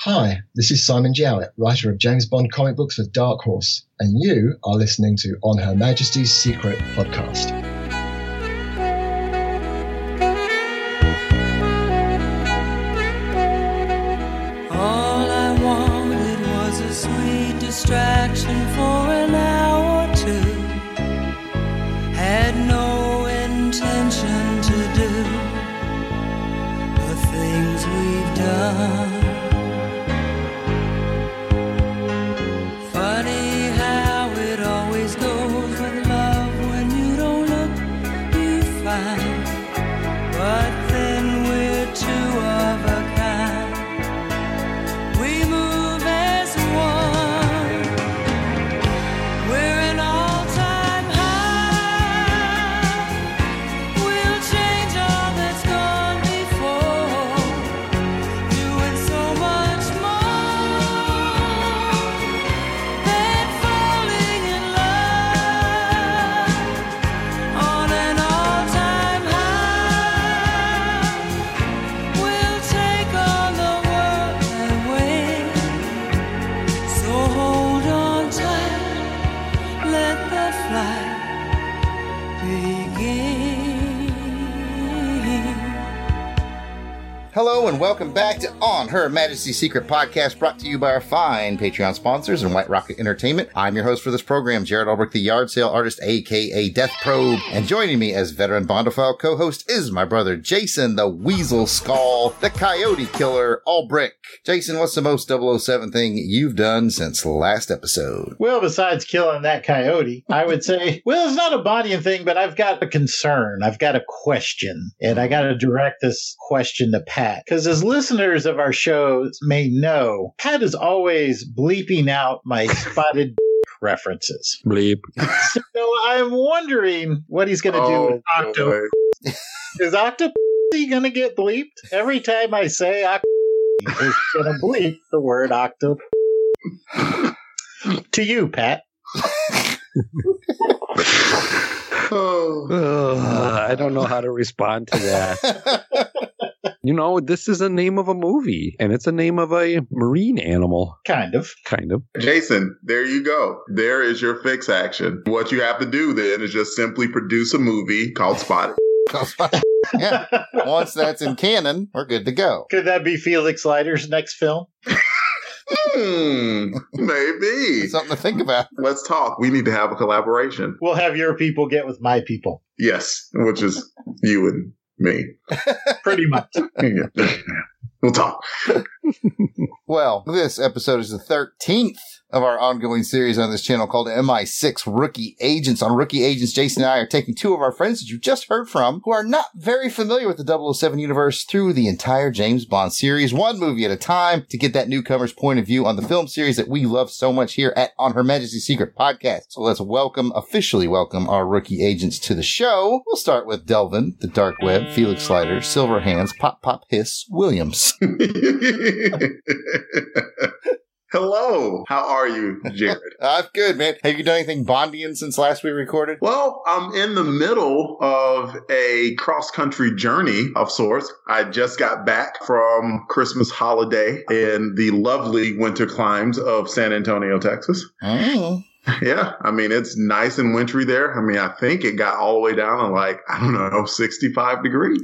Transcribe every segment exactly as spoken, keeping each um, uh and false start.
Hi, this is Simon Jowett, writer of James Bond comic books for Dark Horse, and you are listening to On Her Majesty's Secret podcast. All I wanted was a sweet distraction for an hour or two. Had no intention to do the things we've done. Hello and welcome back to On Her Majesty's Secret podcast, brought to you by our fine Patreon sponsors and White Rocket Entertainment. I'm your host for this program, Jared Albrecht, the yard sale artist, aka Death Probe. And joining me as veteran Bondophile co-host is my brother Jason, the Weasel Skull, the Coyote Killer, Albrecht. Jason, what's the most double oh seven thing you've done since the last episode? Well, besides killing that coyote, I would say, well, it's not a Bondian thing, but I've got a concern. I've got a question, and I got to direct this question to Pat. Because as listeners of our shows may know, Pat is always bleeping out my spotted references. Bleep. So I'm wondering what he's going to do oh, with Octo. Is Octo going to get bleeped? Every time I say Octo, he's going to bleep the word Octo. To you, Pat. oh. uh, I don't know how to respond to that. You know, this is a name of a movie, and it's a name of a marine animal. Kind of. Kind of. Jason, there you go. There is your fix action. What you have to do then is just simply produce a movie called Spotted. Yeah. Once that's in canon, we're good to go. Could that be Felix Leiter's next film? Hmm, maybe. Something to think about. Let's talk. We need to have a collaboration. We'll have your people get with my people. Yes, which is you and me. Pretty much. We'll talk. Well, this episode is the thirteenth of our ongoing series on this channel called M I six Rookie Agents. On Rookie Agents, Jason and I are taking two of our friends that you just heard from who are not very familiar with the double oh seven universe through the entire James Bond series, one movie at a time, to get that newcomer's point of view on the film series that we love so much here at On Her Majesty's Secret podcast. So let's welcome, officially welcome our Rookie Agents to the show. We'll start with Delvin, the Dark Web, Felix Leiter, Silverhands, Pop Pop Hiss, Williams. Hello. How are you, Jared? I'm good, man. Have you done anything Bondian since last we recorded? Well, I'm in the middle of a cross-country journey of sorts. I just got back from Christmas holiday in the lovely winter climes of San Antonio, Texas. Oh. Yeah, I mean, it's nice and wintry there. I mean, I think it got all the way down to like, I don't know, sixty-five degrees.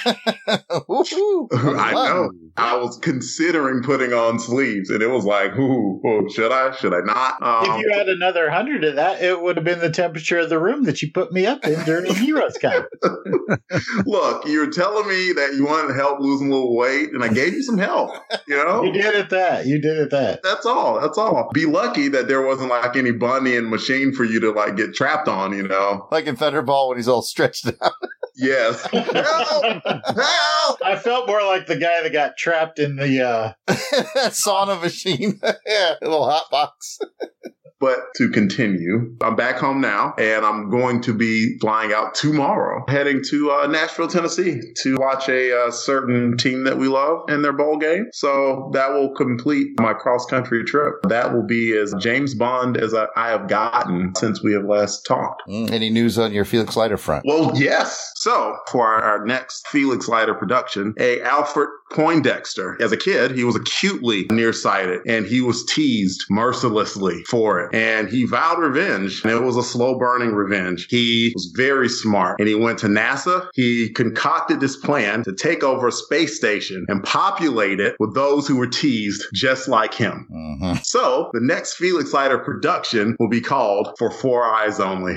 I know. I was considering putting on sleeves, and it was like, ooh, oh, should I? Should I not? Um, if you had another hundred of that, it would have been the temperature of the room that you put me up in during Heroes Con. Look, you're telling me that you wanted help losing a little weight, and I gave you some help, you know? You did it that. You did it that. That's all. That's all. Be lucky that there wasn't like any Bondian machine for you to like get trapped on, you know? Like in Thunderball when he's all stretched out. Yes. Help! Help! I felt more like the guy that got trapped in the uh that sauna machine. Yeah, a little hot box. But to continue, I'm back home now, and I'm going to be flying out tomorrow, heading to uh, Nashville, Tennessee, to watch a uh, certain team that we love in their bowl game. So that will complete my cross-country trip. That will be as James Bond as I, I have gotten since we have last talked. Mm, any news on your Felix Leiter front? Well, yes. So for our, our next Felix Leiter production, a Alfred Poindexter. As a kid, he was acutely nearsighted and he was teased mercilessly for it. And he vowed revenge, and it was a slow burning revenge. He was very smart and he went to NASA. He concocted this plan to take over a space station and populate it with those who were teased just like him. Mm-hmm. So the next Felix Leiter production will be called For Four Eyes Only.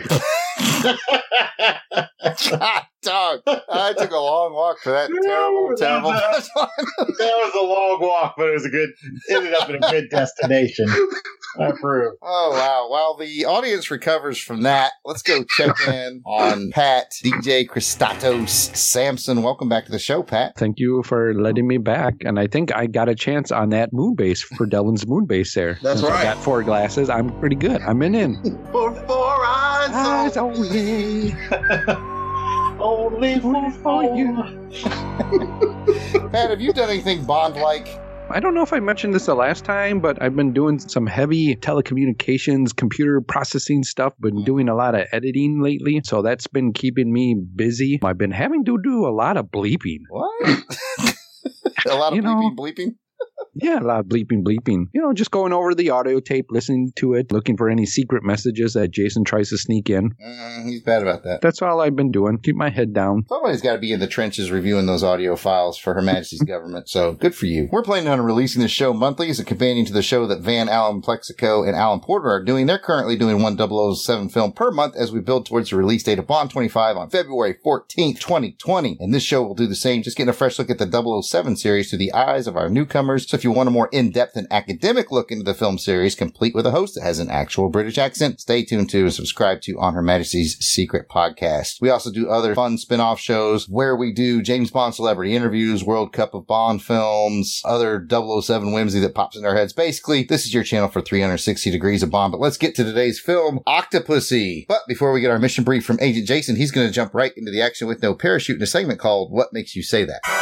God, dog. I took a long walk for that terrible, terrible. That was a long walk, but it was a good, ended up in a good destination. I approve. Oh, wow. While the audience recovers from that, let's go check in on Pat, D J Christatos Sampson. Welcome back to the show, Pat. Thank you for letting me back. And I think I got a chance on that moon base for Delvin's moon base there. That's Since right. I got four glasses. I'm pretty good. I'm in in. For four eyes, Eyes only. only. Only for you. Pat, have you done anything Bond-like? I don't know if I mentioned this the last time, but I've been doing some heavy telecommunications, computer processing stuff, been doing a lot of editing lately. So that's been keeping me busy. I've been having to do a lot of bleeping. What? A lot of You know, bleeping, bleeping? Yeah, a lot of bleeping, bleeping. You know, just going over the audio tape, listening to it, looking for any secret messages that Jason tries to sneak in. Mm, he's bad about that. That's all I've been doing. Keep my head down. Somebody's got to be in the trenches reviewing those audio files for Her Majesty's government, so good for you. We're planning on releasing this show monthly as a companion to the show that Van Allen Plexico and Alan Porter are doing. They're currently doing one double oh seven film per month as we build towards the release date of Bond twenty-five on February fourteenth, twenty twenty. And this show will do the same, just getting a fresh look at the double oh seven series through the eyes of our newcomers. So if you want a more in-depth and academic look into the film series, complete with a host that has an actual British accent, stay tuned to and subscribe to On Her Majesty's Secret Podcast. We also do other fun spin-off shows where we do James Bond celebrity interviews, World Cup of Bond films, other double oh seven whimsy that pops in our heads. Basically, this is your channel for three hundred sixty degrees of Bond. But let's get to today's film, Octopussy. But before we get our mission brief from Agent Jason, he's going to jump right into the action with no parachute in a segment called What Makes You Say That?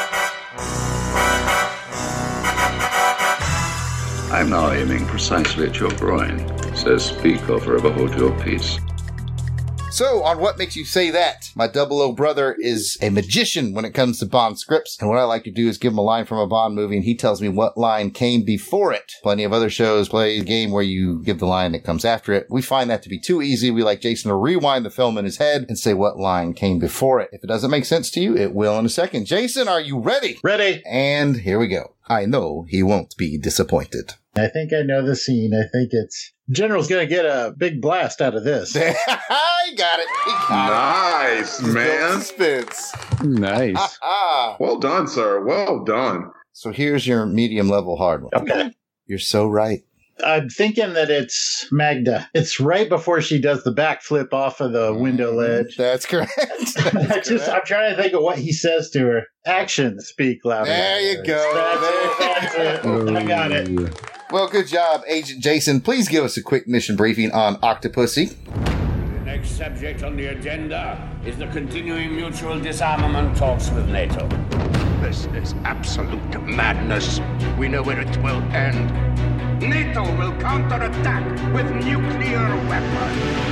I'm now aiming precisely at your groin, so speak or forever hold your peace. So, on What Makes You Say That, my double O brother is a magician when it comes to Bond scripts, and what I like to do is give him a line from a Bond movie, and he tells me what line came before it. Plenty of other shows play a game where you give the line that comes after it. We find that to be too easy. We like Jason to rewind the film in his head and say what line came before it. If it doesn't make sense to you, it will in a second. Jason, are you ready? Ready. And here we go. I know he won't be disappointed. I think I know the scene. I think it's... General's going to get a big blast out of this. He got it. He got Nice, it. He's built man. suspense. Nice. Well done, sir. Well done. So here's your medium level hard one. Okay. You're so right. I'm thinking that it's Magda. It's right before she does the backflip off of the window ledge. That's correct. That's I just, correct. I'm trying to think of what he says to her. Action, speak louder. There you go. That's There- it. That's it. I got it. Well, good job, Agent Jason. Please give us a quick mission briefing on Octopussy. The next subject on the agenda is the continuing mutual disarmament talks with NATO. This is absolute madness. We know where it will end. NATO will counterattack with nuclear weapons.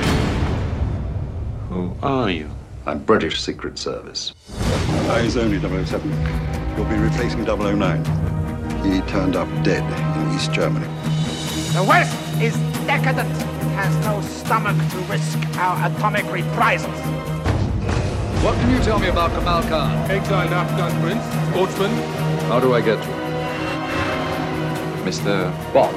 Who are you? I'm British Secret Service. Eyes only, double oh seven. You'll be replacing double oh nine. He turned up dead in East Germany. The West is decadent. It has no stomach to risk our atomic reprisals. What can you tell me about Kamal Khan? Exiled Afghan prince, sportsman. How do I get to him? Mister Bond.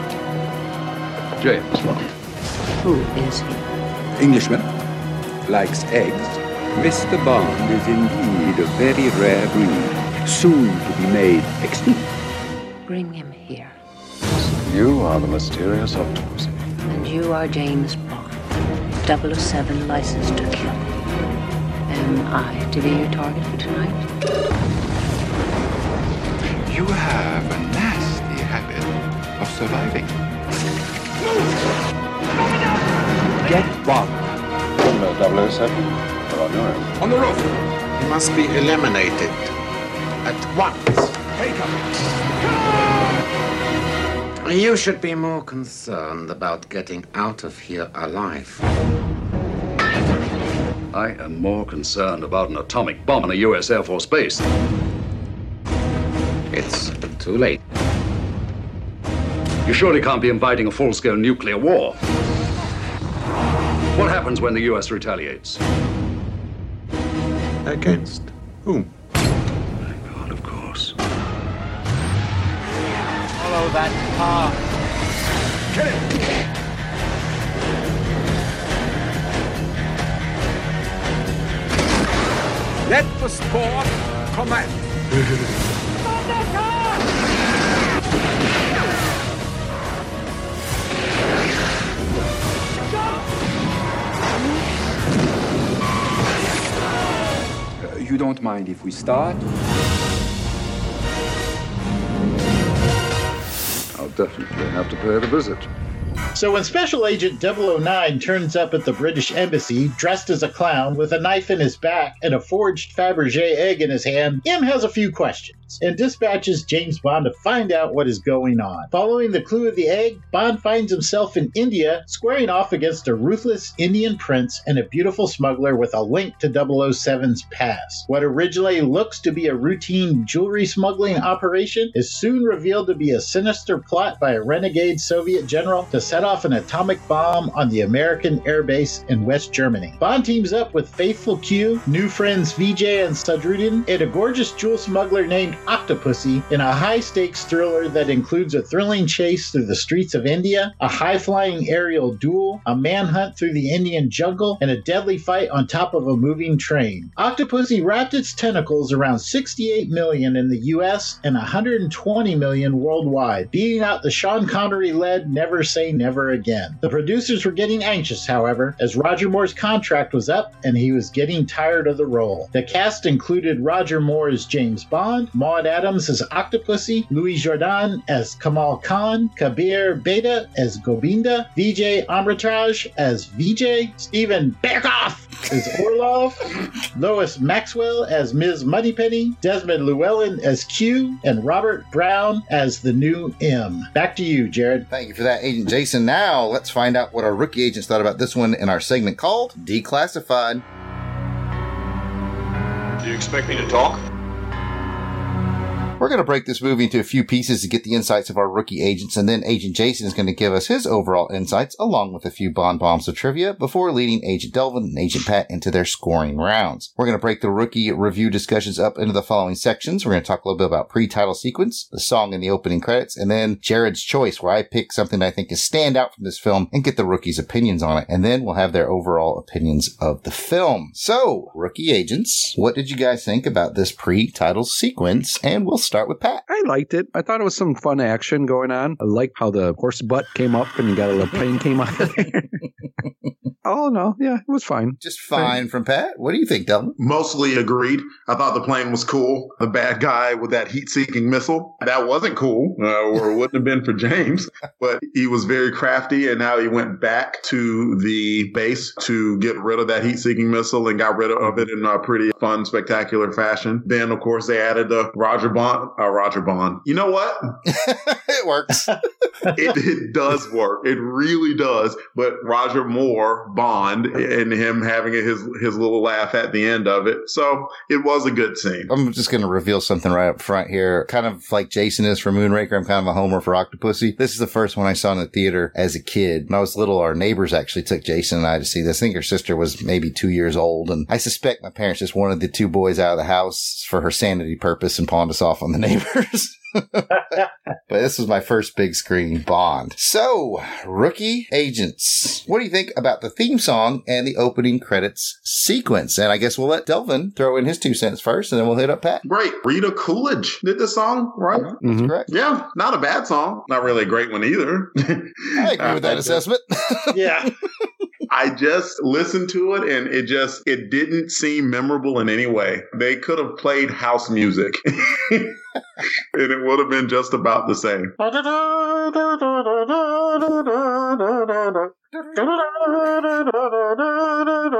James Bond. Who is he? Englishman. Likes eggs. Mister Bond is indeed a very rare breed, soon to be made extinct. Bring him here. You are the mysterious Octopus. And you are James Bond, double oh seven license to kill. Am I to be your target for tonight? You have a nasty habit of surviving. Get Bond. Number double oh seven. You're on your own. On the roof. He must be eliminated at once. Take him. You should be more concerned about getting out of here alive. I am more concerned about an atomic bomb on a U S Air Force base. It's too late. You surely can't be inviting a full-scale nuclear war. What happens when the U S retaliates? Against whom? God, of course. Follow that car. Kill him! Let the sport commence. Uh, you don't mind if we start? I'll definitely have to pay the visit. So when Special Agent double oh nine turns up at the British Embassy, dressed as a clown, with a knife in his back and a forged Fabergé egg in his hand, M has a few questions and dispatches James Bond to find out what is going on. Following the clue of the egg, Bond finds himself in India, squaring off against a ruthless Indian prince and a beautiful smuggler with a link to double oh seven's past. What originally looks to be a routine jewelry smuggling operation is soon revealed to be a sinister plot by a renegade Soviet general to set off an atomic bomb on the American airbase in West Germany. Bond teams up with faithful Q, new friends Vijay and Sadruddin, and a gorgeous jewel smuggler named Octopussy in a high-stakes thriller that includes a thrilling chase through the streets of India, a high-flying aerial duel, a manhunt through the Indian jungle, and a deadly fight on top of a moving train. Octopussy wrapped its tentacles around sixty-eight million in the U S and one hundred twenty million worldwide, beating out the Sean Connery-led Never Say Never Again. The producers were getting anxious, however, as Roger Moore's contract was up and he was getting tired of the role. The cast included Roger Moore as James Bond, Maud Adams as Octopussy, Louis Jordan as Kamal Khan, Kabir Beda as Gobinda, Vijay Amritraj as Vijay, Stephen Beckoff as Orlov, Lois Maxwell as Miz Moneypenny, Desmond Llewellyn as Q, and Robert Brown as the new M. Back to you, Jared. Thank you for that, Agent Jason. Now, let's find out what our rookie agents thought about this one in our segment called Declassified. Do you expect me to talk? We're going to break this movie into a few pieces to get the insights of our rookie agents, and then Agent Jason is going to give us his overall insights, along with a few Bond bombs of trivia, before leading Agent Delvin and Agent Pat into their scoring rounds. We're going to break the rookie review discussions up into the following sections. We're going to talk a little bit about pre-title sequence, the song in the opening credits, and then Jared's Choice, where I pick something that I think is stand out from this film and get the rookies' opinions on it. And then we'll have their overall opinions of the film. So, rookie agents, what did you guys think about this pre-title sequence? And we'll start with Pat. I liked it. I thought it was some fun action going on. I liked how the horse butt came up and you got a little plane came out of there. Oh, no. Yeah, it was fine. Just fine from Pat. What do you think, Delvin? Mostly agreed. I thought the plane was cool. The bad guy with that heat-seeking missile. That wasn't cool, uh, or it wouldn't have been for James. But he was very crafty, and now he went back to the base to get rid of that heat-seeking missile and got rid of it in a pretty fun, spectacular fashion. Then, of course, they added the Roger Bond. Uh, Roger Bond. You know what? It works. it, it does work. It really does. But Roger Moore Bond and him having his his little laugh at the end of it. So it was a good scene. I'm just going to reveal something right up front here. Kind of like Jason is for Moonraker, I'm kind of a homer for Octopussy. This is the first one I saw in the theater as a kid. When I was little, our neighbors actually took Jason and I to see this. I think her sister was maybe two years old. And I suspect my parents just wanted the two boys out of the house for her sanity purpose and pawned us off on the neighbors. But this was my first big screen Bond. So, rookie agents, what do you think about the theme song and the opening credits sequence? And I guess we'll let Delvin throw in his two cents first, and then we'll hit up Pat. Great. Rita Coolidge did the song, right? Uh-huh. That's mm-hmm. correct. Yeah, not a bad song. Not really a great one either. I agree with that assessment. Yeah. I just listened to it and it just, it didn't seem memorable in any way. They could have played house music and it would have been just about the same.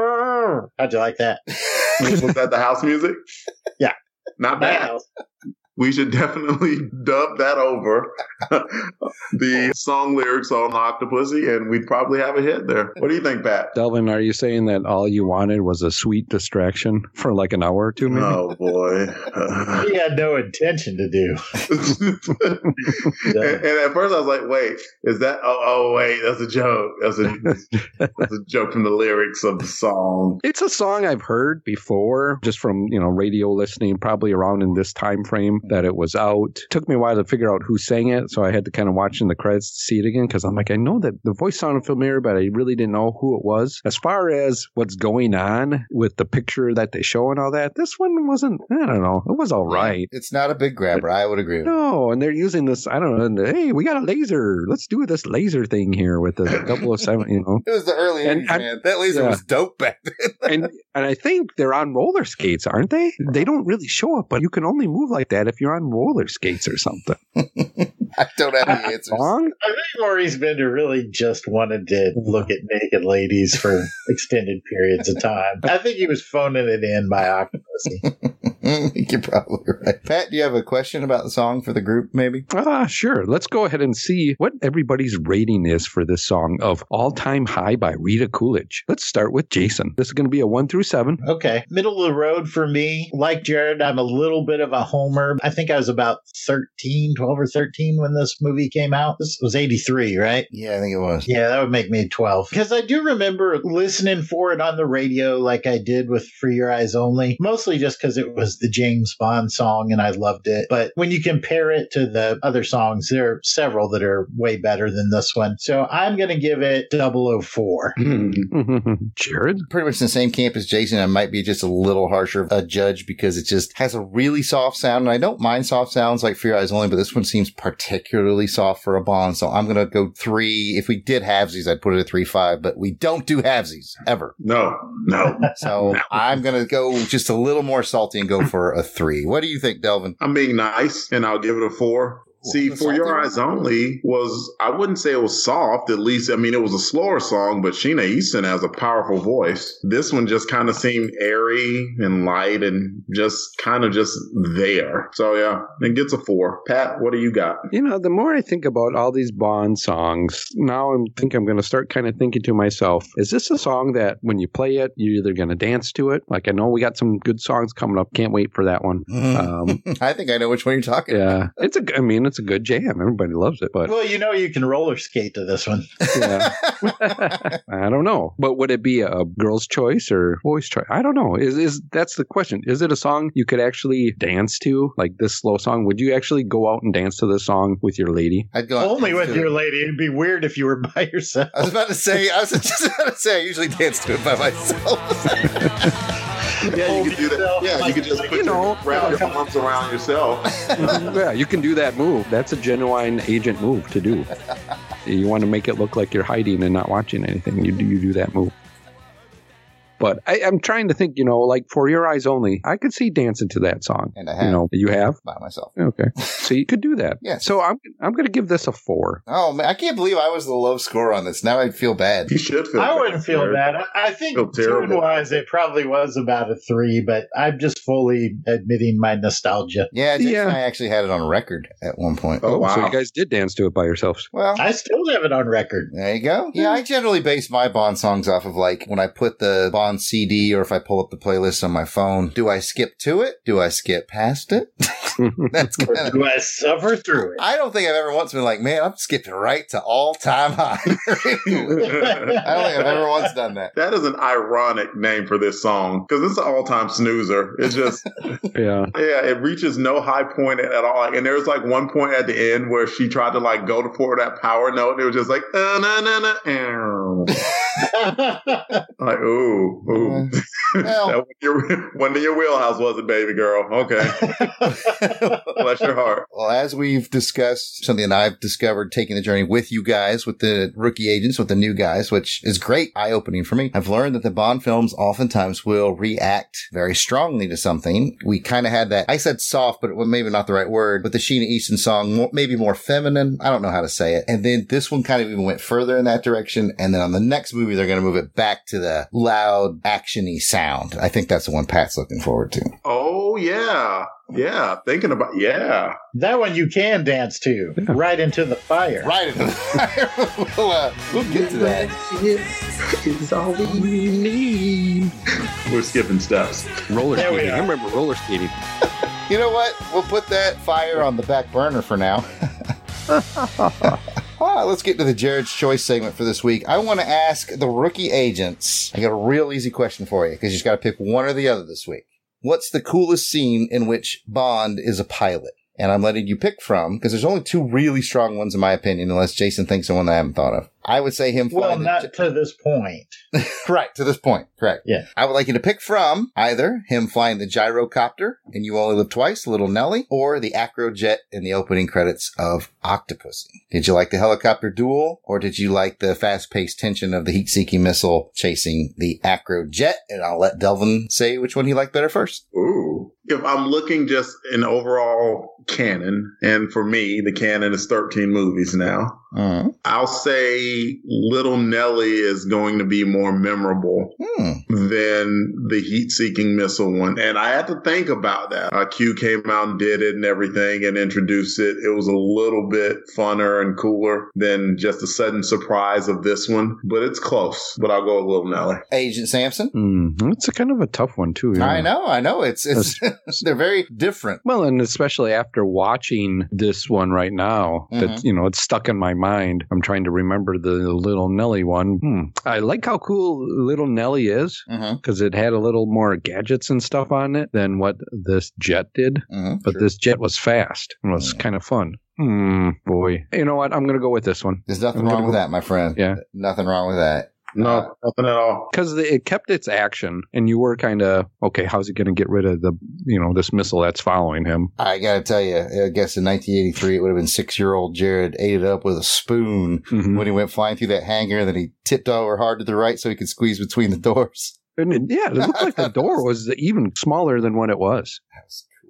How'd you like that? Was that the house music? Yeah. Not bad. we should definitely dub that over the song lyrics on Octopussy, and we'd probably have a hit there. What do you think, Pat? Delvin, are you saying that all you wanted was a sweet distraction for like an hour or two, maybe? Oh, boy. Uh, he had no intention to do. and, and at first I was like, wait, is that, oh, oh wait, that's a joke. That's a, that's a joke from the lyrics of the song. It's a song I've heard before, just from, you know, radio listening, probably around in this time frame that it was out. It took me a while to figure out who sang it, so I had to kind of watch in the credits to see it again, because I'm like, I know that the voice sounded familiar, but I really didn't know who it was. As far as what's going on with the picture that they show and all that, this one wasn't, I don't know, it was all right. It's not a big grabber, I would agree with you. No, and they're using this, I don't know, hey, we got a laser. Let's do this laser thing here with the double oh seven, you know. It was the early eighties, man. That laser yeah. was dope back then. and and I think they're on roller skates, aren't they? They don't really show up, but you can only move like that if you're on roller skates or something. I don't have any answers. Wrong? I think Maurice Bender really just wanted to look at naked ladies for extended periods of time. I think he was phoning it in by Octopussy. I think you're probably right. Pat, do you have a question about the song for the group, maybe? Ah, uh, sure. Let's go ahead and see what everybody's rating is for this song of All Time High by Rita Coolidge. Let's start with Jason. This is going to be a one through seven. Okay. Middle of the road for me. Like Jared, I'm a little bit of a homer. I think I was about thirteen, twelve or thirteen when this movie came out. This was eighty-three, right? Yeah, I think it was. Yeah, that would make me twelve. Because I do remember listening for it on the radio like I did with For Your Eyes Only, mostly just because it was the James Bond song and I loved it. But when you compare it to the other songs, there are several that are way better than this one. So I'm going to give it double oh four. Jared? Pretty much in the same camp as Jason. I might be just a little harsher of a judge because it just has a really soft sound. And I don't mind soft sounds like For Your Eyes Only, but this one seems particularly soft for a Bond. So I'm going to go three. If we did halvesies, I'd put it at three five, but we don't do halvesies ever. No, no. So no. I'm going to go just a little more salty and go for a three. What do you think, Delvin? I'm being nice, and I'll give it a four. See, For Your Eyes Only was, I wouldn't say it was soft, at least, I mean, it was a slower song, but Sheena Easton has a powerful voice. This one just kind of seemed airy and light and just kind of just there. So, yeah, it gets a four. Pat, what do you got? You know, the more I think about all these Bond songs, now I think I'm going to start kind of thinking to myself, is this a song that when you play it, you're either going to dance to it? Like, I know we got some good songs coming up. Can't wait for that one. Um, I think I know which one you're talking yeah, about. It's a, I mean, it's a good jam. Everybody loves it. But well, you know, you can roller skate to this one. Yeah. I don't know. But would it be a girl's choice or boy's choice? I don't know. Is is that's the question. Is it a song you could actually dance to? Like this slow song? Would you actually go out and dance to this song with your lady? I'd go only with your lady. It'd be weird if you were by yourself. I was about to say, I was just about to say, I usually dance to it by myself. Yeah, you could do that. Yeah, you could just put you know, your, wrap your arms around yourself. Yeah, you can do that move. That's a genuine agent move to do. You want to make it look like you're hiding and not watching anything. You do, you do that move. But I, I'm trying to think, you know, like For Your Eyes Only, I could see dancing to that song. And I have. You know, you have? By myself. Okay. So you could do that. Yes. So I'm I'm going to give this a four. Oh, man, I can't believe I was the low score on this. Now I feel bad. You should feel I bad. wouldn't feel bad. I think tune-wise, it probably was about a three, but I'm just fully admitting my nostalgia. Yeah, Jason Yeah. and I actually had it on record at one point. Oh, wow. So you guys did dance to it by yourselves. Well, I still have it on record. there you go. Yeah, I generally base my Bond songs off of like when I put the Bond C D or if I pull up the playlist on my phone. Do I skip to it? Do I skip past it? That's Or kind of. do I suffer through it? I don't think I've ever once been like, man, I'm skipping right to all time high. I don't think I've ever once done that. That is an ironic name for this song because it's an all-time snoozer. It's just, Yeah. yeah, it reaches no high point at all. And there's like one point at the end where she tried to like go to pour that power note, and it was just like, uh, na, na, na, uh. Like, ooh, ooh. Well, That wasn't your, wasn't in your wheelhouse, was it, baby girl? Okay. Bless your heart. well, as we've discussed, something that I've discovered taking the journey with you guys, with the rookie agents, with the new guys, which is great, eye-opening for me. I've learned that the Bond films oftentimes will react very strongly to something. We kind of had that, I said soft, but maybe not the right word, but the Sheena Easton song, more, maybe more feminine. I don't know how to say it. And then this one kind of even went further in that direction. And then on the next movie, they're going to move it back to the loud, solid action-y sound. I think that's the one Pat's looking forward to. Oh, yeah. Yeah, thinking about, yeah. That one you can dance to. Right into the fire. Right into the fire. we'll, uh, we'll get to that. It's all we need. We're skipping steps. Roller There we skating. I are. remember roller skating. You know what? We'll put that fire on the back burner for now. All right, let's get to the Jared's Choice segment for this week. I want to ask the rookie agents. I got a real easy question for you because you just got to pick one or the other this week. What's the coolest scene in which Bond is a pilot? And I'm letting you pick from, because there's only two really strong ones in my opinion, unless Jason thinks of one that I haven't thought of. I would say him Well, flying not the, to this point. right, to this point, correct. Yeah. I would like you to pick from either him flying the gyrocopter in You Only Live Twice, Little Nelly, or the Acrojet in the opening credits of Octopussy. Did you like the helicopter duel, or did you like the fast-paced tension of the heat-seeking missile chasing the Acrojet? And I'll let Delvin say which one he liked better first. Ooh. If I'm looking just in overall canon, and for me, the canon is thirteen movies now, Mm-hmm. I'll say Little Nelly is going to be more memorable Hmm. than the heat-seeking missile one. And I had to think about that. Uh, Q came out and did it and everything and introduced it. It was a little bit funner and cooler than just a sudden surprise of this one. But it's close. But I'll go with Little Nelly. Agent Sampson? Mm, it's a kind of a tough one, too. Yeah. I know, I know. It's it's they're very different. Well, and especially after watching this one right now, Mm-hmm. that, you know, it's stuck in my mind. I'm trying to remember the Little Nelly one. Hmm. I like how cool Little Nelly is, because Mm-hmm. it had a little more gadgets and stuff on it than what this jet did. Mm-hmm. But this jet was fast and was kind of fun. Hmm, boy. You know what? I'm going to go with this one. There's nothing I'm wrong gonna with go- that, my friend. Yeah. Nothing wrong with that. No, Uh, nothing at all. Because it kept its action, and you were kind of, okay, how's he going to get rid of the, you know, this missile that's following him? I gotta tell you, I guess in nineteen eighty-three, it would have been six-year-old Jared ate it up with a spoon Mhm. when he went flying through that hangar. Then he tipped over hard to the right so he could squeeze between the doors. And it, yeah, it looked like the door was even smaller than what it was. That was cool.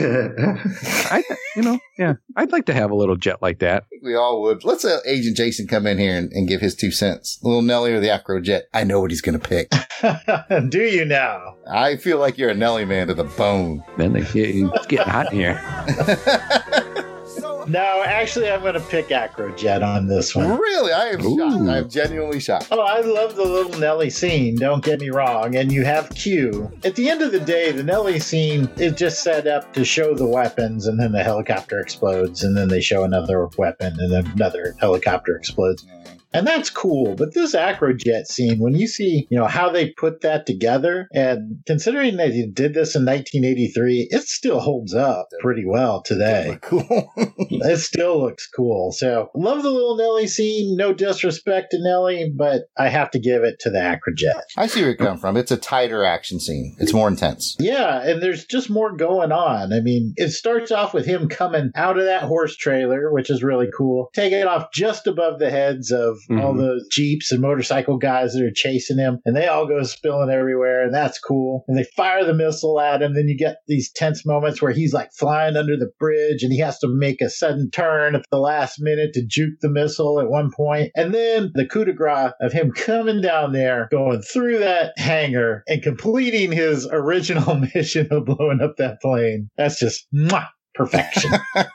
I, you know, yeah, I'd like to have a little jet like that. We all would. Let's let Agent Jason come in here and, and give his two cents. Little Nelly or the Acrojet? I know what he's going to pick. Do you now? I feel like you're a Nelly man to the bone. Then they get, it's getting hot in here. No, actually, I'm going to pick Acrojet on this one. Really? I am Ooh. shocked. I am genuinely shocked. Oh, I love the Little Nelly scene, don't get me wrong. And you have Q. At the end of the day, the Nelly scene is just set up to show the weapons, and then the helicopter explodes, and then they show another weapon, and then another helicopter explodes. And that's cool. But this Acrojet scene, when you see, you know, how they put that together, and considering that he did this in nineteen eighty-three, it still holds up pretty well today. Cool. It still looks cool. So, love the Little Nelly scene. No disrespect to Nelly, but I have to give it to the Acrojet. I see where you come from. It's a tighter action scene. It's more intense. Yeah, and there's just more going on. I mean, it starts off with him coming out of that horse trailer, which is really cool, taking it off just above the heads of Mhm. all those Jeeps and motorcycle guys that are chasing him, and they all go spilling everywhere, and that's cool. And they fire the missile at him. Then you get these tense moments where he's like flying under the bridge, and he has to make a sudden turn at the last minute to juke the missile at one point. And then the coup de grace of him coming down there, going through that hangar, and completing his original mission of blowing up that plane. That's just mwah, perfection.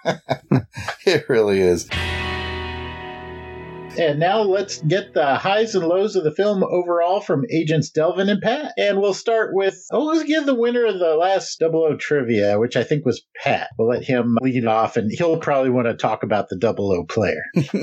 It really is. And now let's get the highs and lows of the film overall from Agents Delvin and Pat. And we'll start with, oh, let's give the winner of the last double O trivia, which I think was Pat. We'll let him lead off, and he'll probably want to talk about the double O player.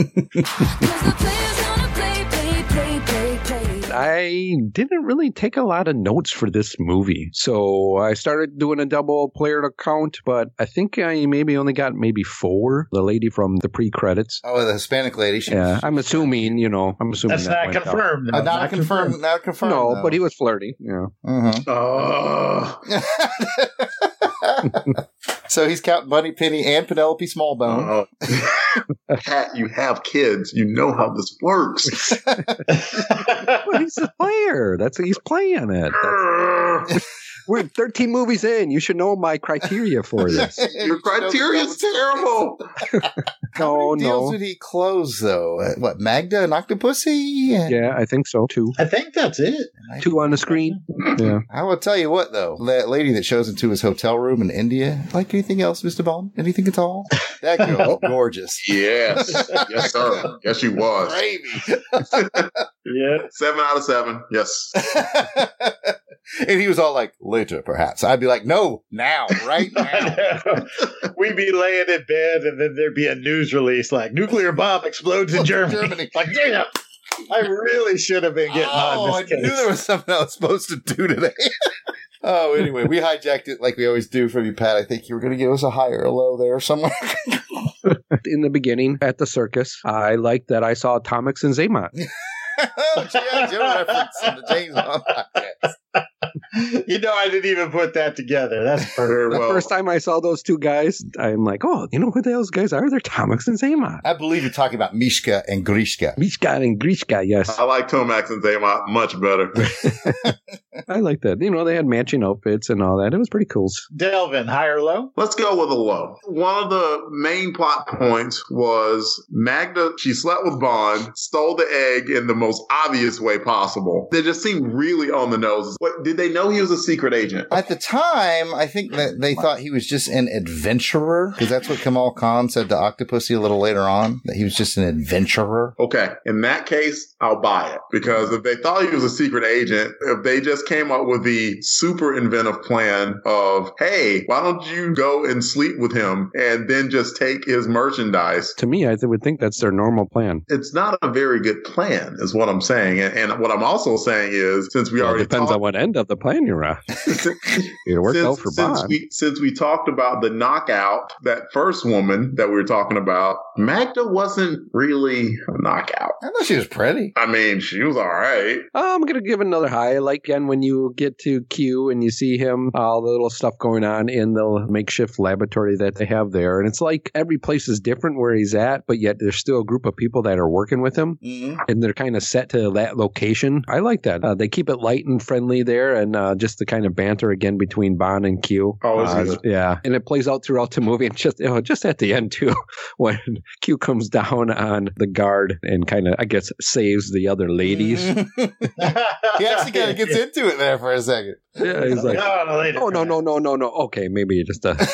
I didn't really take a lot of notes for this movie. So I started doing a double player count, but I think I maybe only got maybe four. The lady from the pre-credits. Oh, the Hispanic lady. She, Yeah, I'm assuming, you know, I'm assuming That's that not went confirmed. Uh, No, not, confirmed. Not confirmed. No, though. but he was flirty. Yeah. Mhm. Uh, So he's counting Bunny Penny and Penelope Smallbone. uh, Pat, you have kids. You know how this works. Well, he's a player. That's he's playing it. That's, We're thirteen movies in. You should know my criteria for this. Your criteria is terrible. No, deals no. did he close though? Uh, What, Magda and Octopussy? Yeah, I think so too. I think that's it. Two on the screen. Yeah. I will tell you what though, that lady that shows into his hotel room in India, like anything else, Mister Bond? Anything at all? That girl, gorgeous. Yes. Yes, sir. Yes, she was. Gravy. Yeah. Seven out of seven. Yes. And he was all like, later, perhaps. I'd be like, no, now, right now. We'd be laying in bed, and then there'd be a news release like nuclear bomb explodes in Germany. Germany. Like, damn, I really should have been getting Oh, on I this case. knew there was something I was supposed to do today. Oh, anyway, we hijacked it like we always do from you, Pat. I think you were going to give us a high or a low there somewhere. In the beginning, at the circus, I liked that I saw Tomix and Zaymot. Oh, G I. Joe reference in the James Bond podcast. You know, I didn't even put that together. That's Very The well. first time I saw those two guys, I'm like, oh, you know who those guys are? They're Tomix and Zaymot. I believe you're talking about Mishka and Grishka. Mishka and Grishka, yes. I like Tomax and Zaymot much better. I like that. You know, they had matching outfits and all that. It was pretty cool. Delvin, high or low? Let's go with a low. One of the main plot points was Magda, she slept with Bond, stole the egg in the most obvious way possible. They just seemed really on the nose. What, did they know he was a secret agent? At the time, I think that they thought he was just an adventurer, because that's what Kamal Khan said to Octopussy a little later on, that he was just an adventurer. Okay, in that case, I'll buy it. Because if they thought he was a secret agent, if they just came up with the super inventive plan of, hey, why don't you go and sleep with him and then just take his merchandise? To me, I th- would think that's their normal plan. It's not a very good plan, is what I'm saying. And, and what I'm also saying is, since we Well, it already depends talked- on what end of the plan you're on. It worked since, out for since Bond. we, since we talked about the knockout, that first woman that we were talking about, Magda wasn't really a knockout. I thought she was pretty. I mean, she was all right. I'm going to give another high. I like, again, when you get to Q and you see him, all the little stuff going on in the makeshift laboratory that they have there. And it's like every place is different where he's at, but yet there's still a group of people that are working with him. Mm-hmm. And they're kind of set to that location. I like that. Uh, they keep it light and friendly there, and uh, just the kind of banter again between Bond and Q. Oh, it's uh, good. yeah, and it plays out throughout the movie. And just you know, just at the end too, when Q comes down on the guard and kind of, I guess, saves the other ladies. He actually kind of gets into it there for a second. Yeah, he's like, No, no, later. oh no, no, no, no, no. Okay, maybe just a.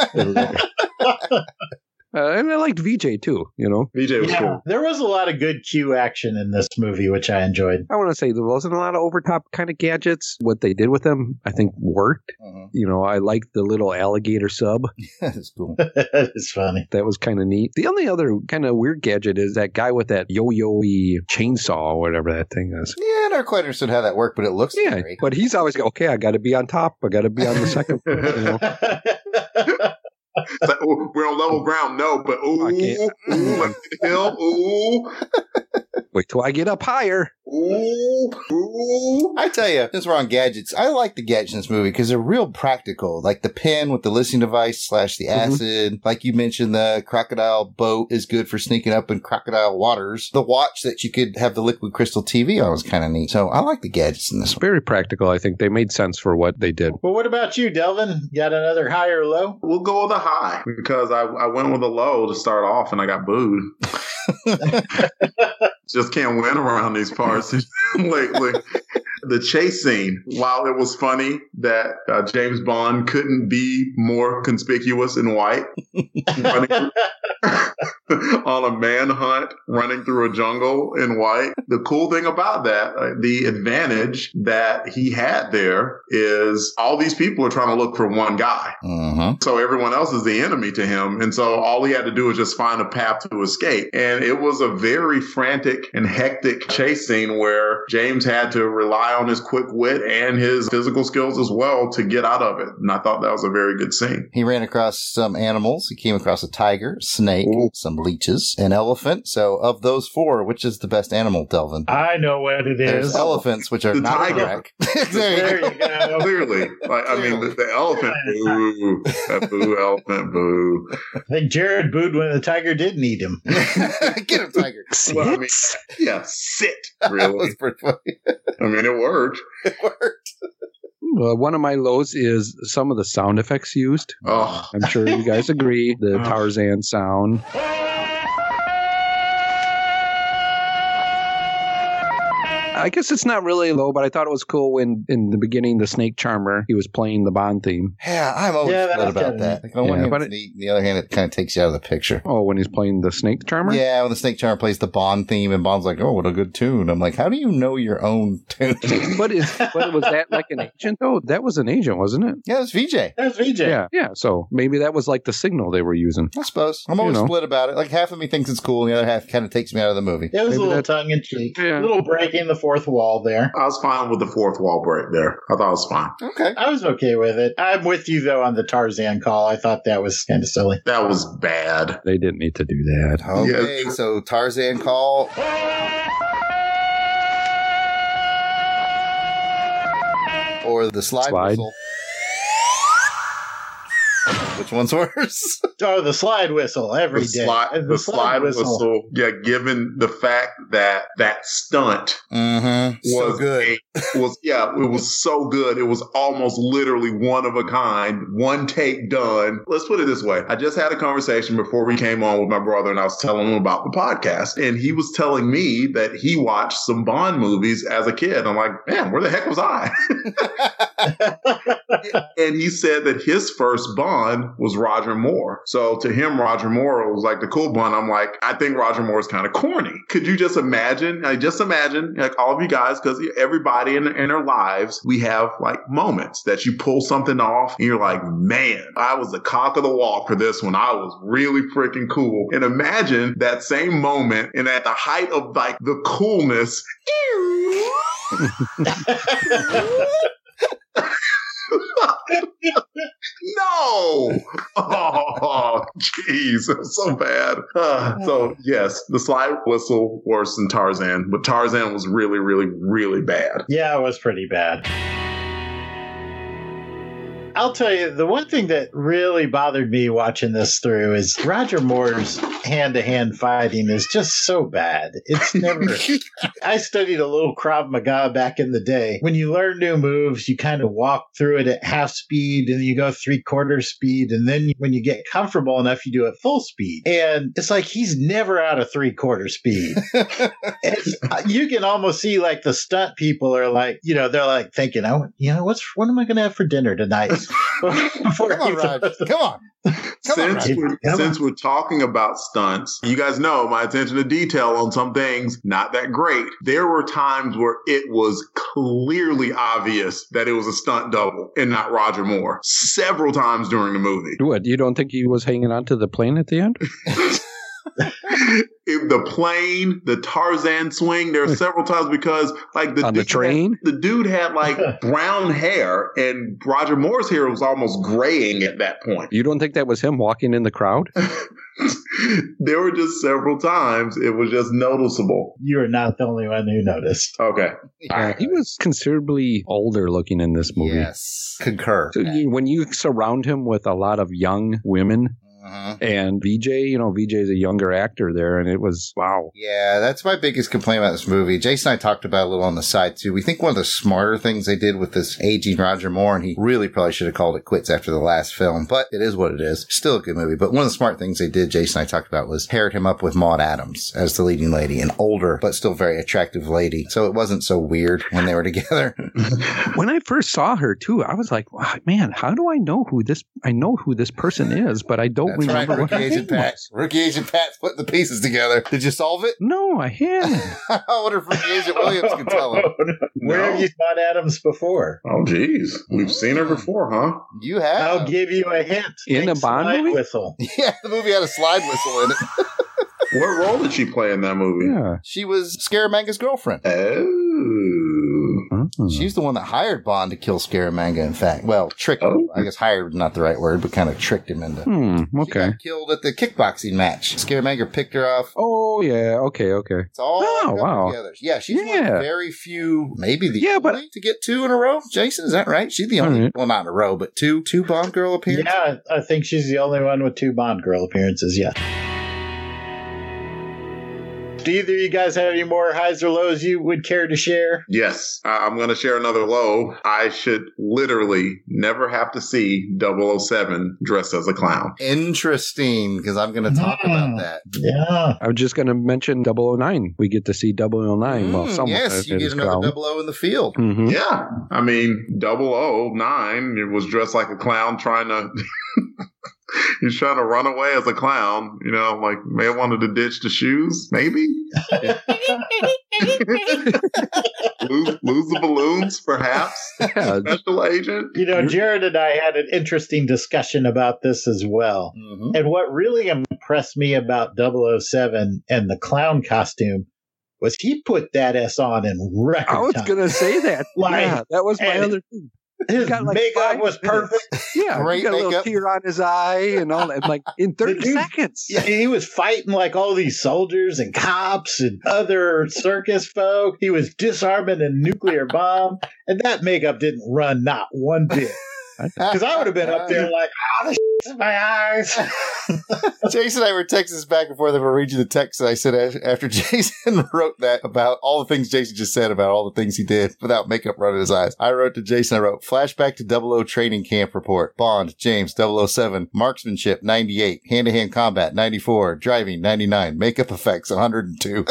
Uh, and I liked V J too, you know. V J was Yeah, cool. there was a lot of good Q action in this movie, which I enjoyed. I want to say there wasn't a lot of overtop kind of gadgets. What they did with them, I think, worked. Uh-huh. You know, I liked the little alligator sub. That's cool. It's funny. That was kind of neat. The only other kind of weird gadget is that guy with that yo-yo-y chainsaw or whatever that thing is. Yeah, I never quite understood how that worked, but it looks Yeah, scary. but he's always go, okay, I got to be on top. I got to be on the second. You know? It's like, ooh, we're on level ground. No, but ooh, I ooh, can't. let's get the hill. Ooh, Wait till I get up higher. ooh, ooh. I tell you, since we're on gadgets, I like the gadgets in this movie because they're real practical. Like the pen with the listening device slash the Mhm. acid. Like you mentioned, the crocodile boat is good for sneaking up in crocodile waters. The watch that you could have the liquid crystal T V on was kind of neat. So I like the gadgets in this one. Very practical. I think they made sense for what they did. Well, what about you, Delvin? Got another high or low? We'll go with a high because I, I went with a low to start off and I got booed. Just can't win around these parts lately. The chase scene, while it was funny that uh, James Bond couldn't be more conspicuous in white, running on a manhunt, running through a jungle in white. The cool thing about that, uh, the advantage that he had there is all these people are trying to look for one guy. Uh-huh. So everyone else is the enemy to him. And so all he had to do was just find a path to escape. And it was a very frantic and hectic chase scene where James had to rely on his quick wit and his physical skills as well to get out of it. And I thought that was a very good scene. He ran across some animals. He came across a tiger, snake, Ooh. some leeches, an elephant. So of those four, which is the best animal, Delvin? I know what it There's is. elephants, which are The not tiger. correct. there There you you go. Clearly. Like, I mean, the, the elephant, boo. That boo, elephant, boo. I think Jared booed when the tiger did need him. go. Get him, tiger. Well, I mean, yeah, sit, That really. was pretty funny. I mean, it worked. It worked. Uh, one of my lows is some of the sound effects used. Oh. I'm sure you guys agree. The Tarzan sound. I guess it's not really low, but I thought it was cool when, in the beginning, the Snake Charmer, he was playing the Bond theme. Yeah, I'm always Yeah, that split was about kinda that. neat. Like, on one Yeah, hand, but it's neat, on the other hand, it kind of takes you out of the picture. Oh, when he's playing the Snake Charmer? Yeah, when the Snake Charmer plays the Bond theme, and Bond's like, "Oh, what a good tune." I'm like, "How do you know your own tune?" But is but was that like an agent though? That was an agent, wasn't it? Yeah, it was V J. There's V J. Yeah, yeah. So maybe that was like the signal they were using. I suppose. I'm You always know. split about it. Like, half of me thinks it's cool, and the other half kind of takes me out of the movie. It was Maybe a little that- tongue in cheek, Yeah. a little breaking the fourth wall there. I was fine with the fourth wall break there. I thought it was fine. Okay. I was okay with it. I'm with you though on the Tarzan call. I thought that was kind of silly. That was bad. They didn't need to do that. Okay, Yes. so Tarzan call. Or the slide, Slide. whistle. Which one's worse? Oh, the slide whistle every The day. slide, the slide whistle. Yeah, given the fact that that stunt Mm-hmm. So was good. a- was yeah, it was so good. It was almost literally one of a kind, one take done. Let's put it this way: I just had a conversation before we came on with my brother, and I was telling him about the podcast, and he was telling me that he watched some Bond movies as a kid. I'm like, man, where the heck was I? And he said that his first Bond was Roger Moore. So to him, Roger Moore was like the cool Bond. I'm like, I think Roger Moore is kind of corny. Could you just imagine? Like, just imagine, like all of you guys, because everybody in, in their lives, we have like moments that you pull something off and you're like, man, I was the cock of the walk for this one. I was really freaking cool. And imagine that same moment and at the height of like the coolness. No! Oh, jeez, it was so bad. Uh, so, yes, the slide whistle worse than Tarzan, but Tarzan was really, really, really bad. Yeah, it was pretty bad. I'll tell you, the one thing that really bothered me watching this through is Roger Moore's hand-to-hand fighting is just so bad. It's never... I studied a little Krav Maga back in the day. When you learn new moves, you kind of walk through it at half speed, and you go three-quarter speed, and then when you get comfortable enough, you do it full speed. And it's like he's never out of three-quarter speed. It's, you can almost see, like, the stunt people are like, you know, they're like thinking, oh, you know, what's what am I going to have for dinner tonight? Come on, Roger. Come on. Come since on, we're, Come since on. we're talking about stunts, you guys know my attention to detail on some things, not that great. There were times where it was clearly obvious that it was a stunt double and not Roger Moore. Several times during the movie. What, you don't think he was hanging on to the plane at the end? If the plane, the Tarzan swing, there are several times because like the On the dude train? had- the dude had like brown hair and Roger Moore's hair was almost graying at that point. You don't think that was him walking in the crowd? There were just several times it was just noticeable. You are not the only one who noticed. Okay. Uh, he was considerably older looking in this movie. Yes. Concur. So you, when you surround him with a lot of young women, Uh-huh. and V J, you know, V J is a younger actor there, and it was, wow. Yeah, that's my biggest complaint about this movie. Jason and I talked about it a little on the side, too. We think one of the smarter things they did with this aging Roger Moore, and he really probably should have called it quits after the last film, but it is what it is. Still a good movie. But one of the smart things they did, Jason and I talked about, was paired him up with Maude Adams as the leading lady, an older, but still very attractive lady. So it wasn't so weird when they were together. When I first saw her, too, I was like, wow, man, how do I know who this, I know who this person is, but I don't That's remember right, what her Rookie Agent name Pat. was. Rookie Agent Pat's putting the pieces together. Did you solve it? No, I hadn't. I wonder if Rookie Agent Williams can tell him. Where No. have you spot Adams before? Oh, geez. We've seen her before, huh? You have. I'll give you a hint. In Think a Bond slide movie? whistle. Yeah, the movie had a slide whistle in it. What role did she play in that movie? Yeah. She was Scaramanga's girlfriend. Oh. Oh. She's the one that hired Bond to kill Scaramanga, in fact. Well, tricked him. I guess hired is not the right word, but kind of tricked him into. Hmm, She okay. got killed at the kickboxing match. Scaramanga picked her off. Oh, yeah, okay, okay. It's all Oh, come wow. together. Yeah, she's one of Yeah. the very few, maybe the Yeah, but- only to get two in a row. Jason, is that right? She's the only, All right. well, not in a row, but two, two Bond girl appearances. Yeah, I I think she's the only one with two Bond girl appearances. Yeah. Do either of you guys have any more highs or lows you would care to share? Yes, I- I'm going to share another low. I should literally never have to see double oh seven dressed as a clown. Interesting, because I'm going to talk Mm. about that. Yeah. I was just going to mention double oh nine. We get to see double oh nine. well, Mm, someone yes, you get another double O in the field. Mm-hmm. Yeah, I mean, double oh nine it was dressed like a clown trying to... He's trying to run away as a clown. You know, like, may have wanted to ditch the shoes, maybe? lose, lose the balloons, perhaps? Yeah. Special agent? You know, Jared and I had an interesting discussion about this as well. Mm-hmm. And what really impressed me about double oh seven and the clown costume was he put that S on in record I was time. going to say that. Like, yeah, that was my and other thing. His got like makeup five was minutes. perfect. Yeah, Great he got a little makeup. tear on his eye and all that. Like in thirty dude- seconds. Yeah, he was fighting like all these soldiers and cops and other circus folk. He was disarming a nuclear bomb, and that makeup didn't run not one bit. Because I would have been up there like, oh, the shit's in my eyes. Jason and I were texting this back and forth. I'm going to read you the text that I said a- after Jason wrote that about all the things Jason just said about all the things he did without makeup running his eyes. I wrote to Jason, I wrote, flashback to double O training camp report. Bond, James, double oh seven, marksmanship, ninety-eight, hand-to-hand combat, ninety-four, driving, ninety-nine, makeup effects, one hundred two.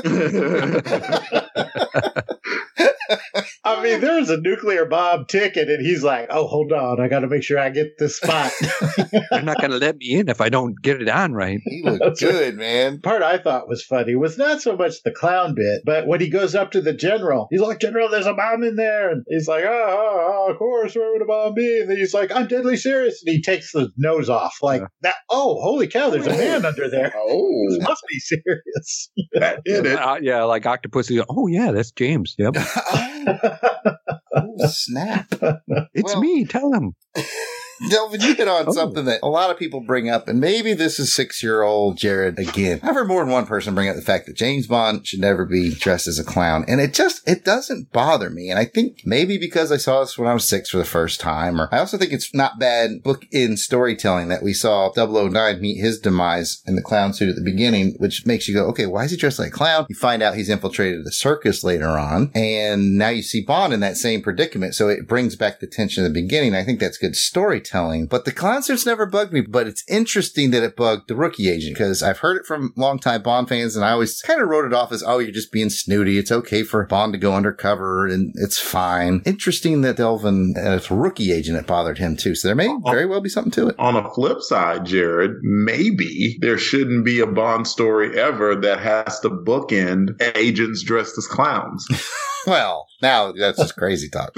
I mean, there was a nuclear bomb ticking, and he's like, oh, hold on. I got to make sure I get this spot. They're not going to let me in if I don't get it on right. He looked good, man. Part I thought was funny was not so much the clown bit, but when he goes up to the general, he's like, General, there's a bomb in there. And he's like, oh, oh, oh of course, where would a bomb be? And then he's like, I'm deadly serious. And he takes the nose off like Yeah. that. Oh, holy cow, there's a man under there. Oh, This must be serious. that did it. Uh, yeah, like Octopus. Is, oh, yeah, that's James. Yep. Oh, snap. It's Well- me. Tell him. Delvin, you hit on Oh. something that a lot of people bring up, and maybe this is six-year-old Jared again. I've heard more than one person bring up the fact that James Bond should never be dressed as a clown, and it just, it doesn't bother me. And I think maybe because I saw this when I was six for the first time, or I also think it's not bad book-in storytelling that we saw double oh nine meet his demise in the clown suit at the beginning, which makes you go, okay, why is he dressed like a clown? You find out he's infiltrated the circus later on, and now you see Bond in that same predicament, so it brings back the tension in the beginning. I think that's good storytelling. But the clown suits never bugged me, but it's interesting that it bugged the rookie agent, because I've heard it from longtime Bond fans, and I always kind of wrote it off as, oh, you're just being snooty. It's okay for Bond to go undercover, and it's fine. Interesting that Delvin, as a rookie agent, it bothered him too. So there may very well be something to it. On a flip side, Jared, maybe there shouldn't be a Bond story ever that has to bookend agents dressed as clowns. Well, now that's just crazy talk.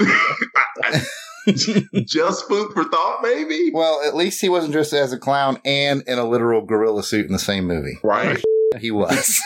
Just food for thought, maybe? Well, at least he wasn't dressed as a clown and in a literal gorilla suit in the same movie. Right. He was.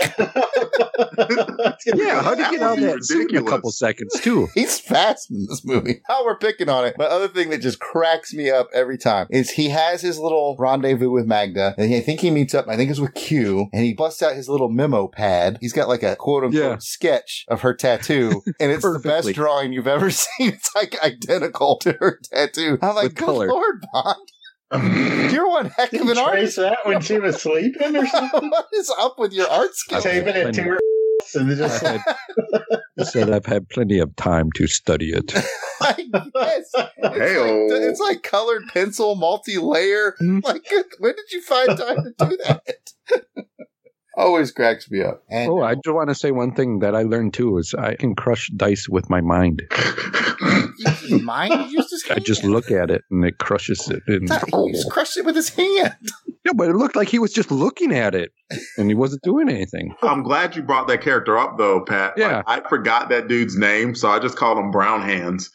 Yeah, how'd he get out of that suit in a couple seconds, too? He's fast in this movie. How we're picking on it. But other thing that just cracks me up every time is he has his little rendezvous with Magda, and I think he meets up, I think it's with Q, and he busts out his little memo pad. He's got like a quote-unquote Yeah. sketch of her tattoo, and it's the Perfectly. best drawing you've ever seen. It's like identical to her tattoo. I'm like, With good color. Lord, Bond. You're one heck Did of you an trace artist. that when she was sleeping or something? What is up with your art skills? Taping it to her and then just I had, said I've had plenty of time to study it. I guess. It's, Hey-o. like, it's like colored pencil, multi-layer. Like, when did you find time to do that? Always cracks me up. And Oh, I just want to say one thing that I learned too is I can crush dice with my mind. you mind? He used his I hand. just look at it and it crushes it. And, He just crushed it with his hand. yeah, but it looked like he was just looking at it and he wasn't doing anything. I'm glad you brought that character up, though, Pat. Yeah. Like, I forgot that dude's name, so I just called him Brown Hands.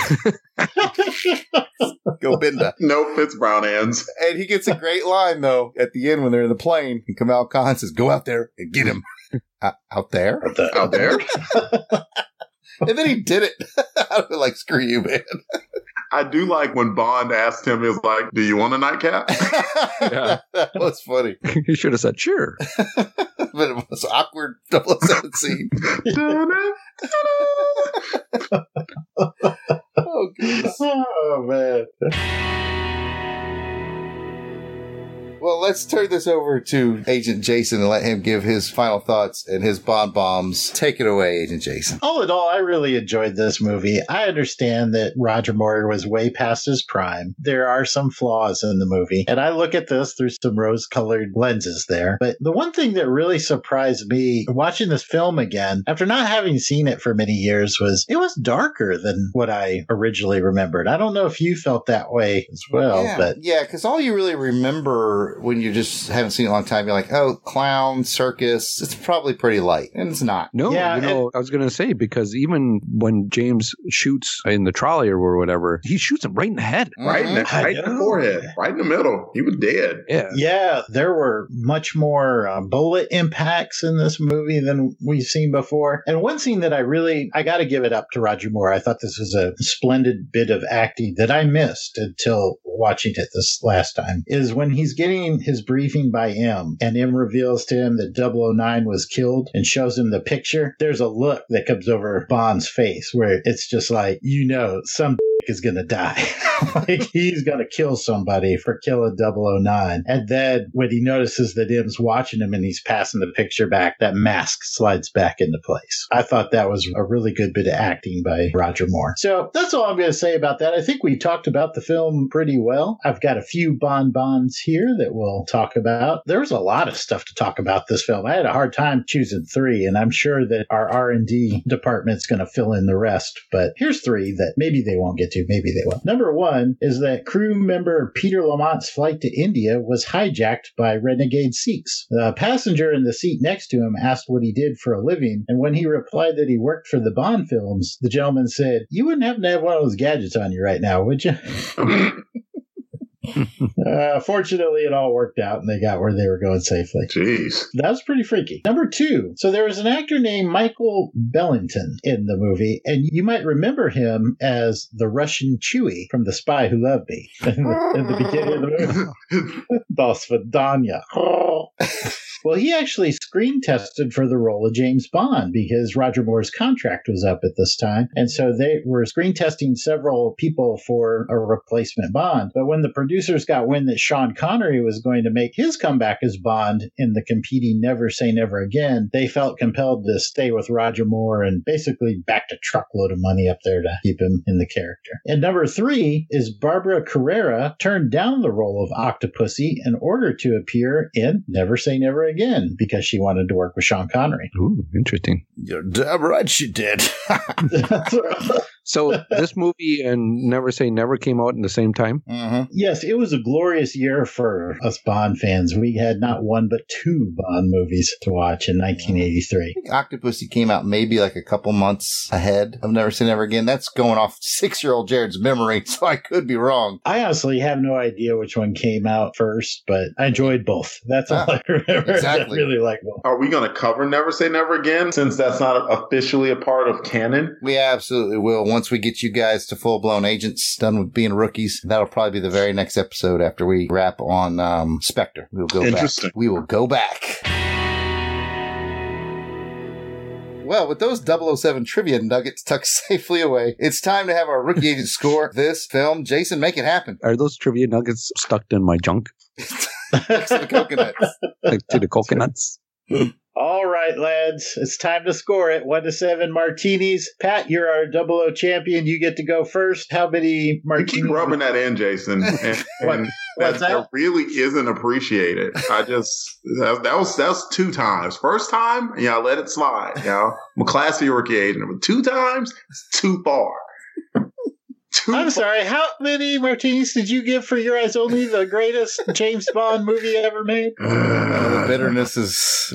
Go Binda. Nope, it's Brown Hands. And he gets a great line, though, at the end when they're in the plane. And Kamal Khan says, go out there and get him. uh, out there? Out there? And then he did it. I was like, screw you, man. I do like when Bond asked him, he was like, do you want a nightcap? Yeah. That was funny. He should have said, sure. But it was awkward double oh seven scene. Oh, goodness. oh man. Well, let's turn this over to Agent Jason and let him give his final thoughts and his Bond bombs. Take it away, Agent Jason. All in all, I really enjoyed this movie. I understand that Roger Moore was way past his prime. There are some flaws in the movie, and I look at this through some rose-colored lenses there. But the one thing that really surprised me watching this film again, after not having seen it for many years, was it was darker than what I originally remembered. I don't know if you felt that way as well. Yeah, but yeah, because all you really remember when you just haven't seen it in a long time, you're like, oh, clown, circus, it's probably pretty light. And it's not. No, Yeah, you know, and- I was going to say, because even when James shoots in the trolley or whatever, he shoots him right in the head. Right in the, I right in the know. forehead, right in the middle. He was dead. Yeah. Yeah, there were much more uh, bullet impacts in this movie than we've seen before. And one scene that I really, I got to give it up to Roger Moore. I thought this was a splendid bit of acting that I missed until watching it this last time, is when he's getting his briefing by M, and M reveals to him that double oh nine was killed and shows him the picture. There's a look that comes over Bond's face where it's just like, you know, some is going to die. Like he's going to kill somebody for killing double oh nine. And then when he notices that M's watching him and he's passing the picture back, that mask slides back into place. I thought that was a really good bit of acting by Roger Moore. So that's all I'm going to say about that. I think we talked about the film pretty well. I've got a few Bond Bonds here that we'll talk about. There's a lot of stuff to talk about this film. I had a hard time choosing three, and I'm sure that our R and D department's going to fill in the rest. But here's three that maybe they won't get to, maybe they will. Number one is that crew member Peter Lamont's flight to India was hijacked by renegade Sikhs. The passenger in the seat next to him asked what he did for a living, and when he replied that he worked for the Bond films, the gentleman said, "You wouldn't happen to have one of those gadgets on you right now, would you?" Uh, fortunately, it all worked out and they got where they were going safely. Jeez. That was pretty freaky. Number two. So there was an actor named Michael Bellington in the movie, and you might remember him as the Russian Chewie from The Spy Who Loved Me in the, in the beginning of the movie. До свидания. Well, he actually screen tested for the role of James Bond because Roger Moore's contract was up at this time. And so they were screen testing several people for a replacement Bond. But when the producers got wind that Sean Connery was going to make his comeback as Bond in the competing Never Say Never Again, they felt compelled to stay with Roger Moore and basically backed a truckload of money up there to keep him in the character. And number three is Barbara Carrera turned down the role of Octopussy in order to appear in Never Say Never Again because she wanted to work with Sean Connery. Ooh, interesting. You're damn right she did. So this movie and Never Say Never came out in the same time? Mm-hmm. Yes, it was a glorious year for us Bond fans. We had not one but two Bond movies to watch in nineteen eighty-three. Octopussy came out maybe like a couple months ahead of Never Say Never Again. That's going off six-year-old Jared's memory, so I could be wrong. I honestly have no idea which one came out first, but I enjoyed both. That's all Ah, I remember. exactly. I really like both. Are we going to cover Never Say Never Again since that's not officially a part of canon? We absolutely will. Once we get you guys to full-blown agents, done with being rookies, that'll probably be the very next episode after we wrap on um, Spectre. We'll go Interesting. back. We will go back. Well, with those double oh seven trivia nuggets tucked safely away, it's time to have our rookie agent score this film. Jason, make it happen. Are those trivia nuggets stuck in my junk? Next to the coconuts. Like to the coconuts? All right, lads, it's time to score it. One to seven martinis. Pat, you're our double O champion. You get to go first. How many You martinis? keep rubbing that in, Jason. And, What- and what's that, that? that really isn't appreciated. I just, that, that was, that was two times. First time, yeah, I let it slide. You know, I'm a classy rookie agent. But two times, it's too far. Too I'm far. sorry, how many martinis did you give for Your Eyes Only, the greatest James Bond movie ever made? Uh, the bitterness is...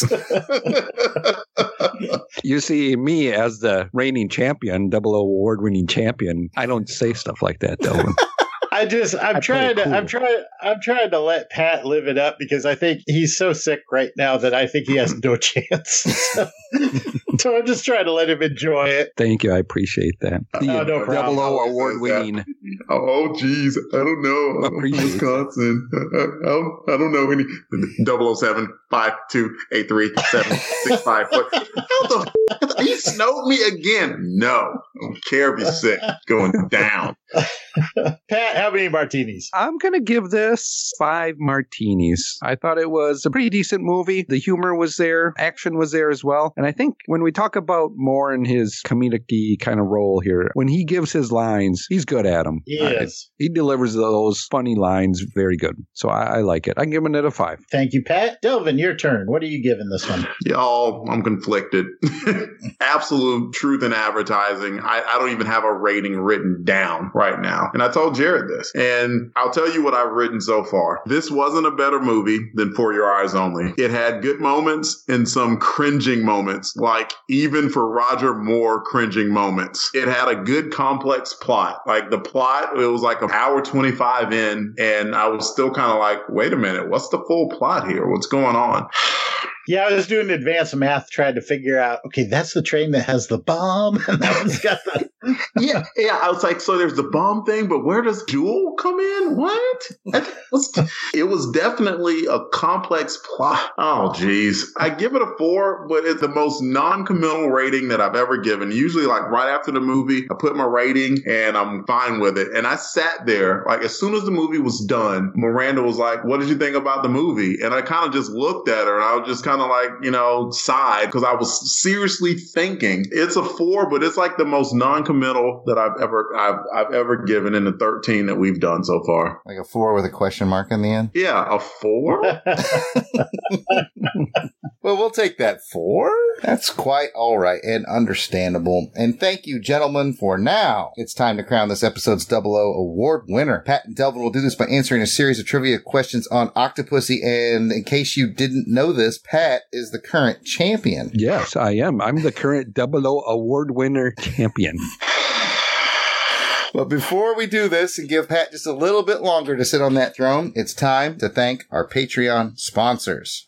You see, me as the reigning champion, double O award winning champion, I don't say stuff like that, though. I just, I'm I trying play to, it I'm cool. trying, I'm trying to let Pat live it up because I think he's so sick right now that I think he has no chance. So, so I'm just trying to let him enjoy it. Thank you. I appreciate that. The Oh, no problem. double O Always award says winning. Oh, geez. I don't know. I'm Appreciate from Wisconsin. I, I, don't, I don't know any. double oh seven, five two eight three seven six five four. How the f- He snowed me again. No. I don't care if he's sick. Going down. Pat, how many martinis? I'm going to give this five martinis. I thought it was a pretty decent movie. The humor was there. Action was there as well. And I think when we talk about Moore and his comedic-y kind of role here, when he gives his lines, he's good at them. Yes. Uh, he delivers those funny lines very good. So I, I like it. I'm giving it a five. Thank you, Pat. Delvin, your turn. What are you giving this one? Y'all, I'm conflicted. Absolute truth in advertising. I, I don't even have a rating written down right now. And I told Jared this. And I'll tell you what I've written so far. This wasn't a better movie than For Your Eyes Only. It had good moments and some cringing moments, like even for Roger Moore, cringing moments. It had a good complex plot. Like the plot, it was like an hour twenty-five in, and I was still kind of like, wait a minute, what's the full plot here? What's going on? Yeah, I was doing advanced math, trying to figure out, okay, that's the train that has the bomb, and that one's got the... yeah, yeah. I was like, so there's the bomb thing, but where does Jewel come in? What? It was, it was definitely a complex plot. Oh, geez. I give it a four, but it's the most non-committal rating that I've ever given. Usually, like right after the movie, I put my rating and I'm fine with it. And I sat there, like as soon as the movie was done, Miranda was like, what did you think about the movie? And I kind of just looked at her and I was just kind of like, you know, sighed because I was seriously thinking. It's a four, but it's like the most non-committal middle that I've ever I've, I've ever given in the thirteen that we've done so far. Like a four with a question mark in the end? Yeah, a four? Well, we'll take that four. That's quite all right and understandable. And thank you, gentlemen, for now. It's time to crown this episode's Double O Award winner. Pat and Delvin will do this by answering a series of trivia questions on Octopussy. And in case you didn't know this, Pat is the current champion. Yes, I am. I'm the current Double O Award winner champion. But before we do this and give Pat just a little bit longer to sit on that throne, it's time to thank our Patreon sponsors.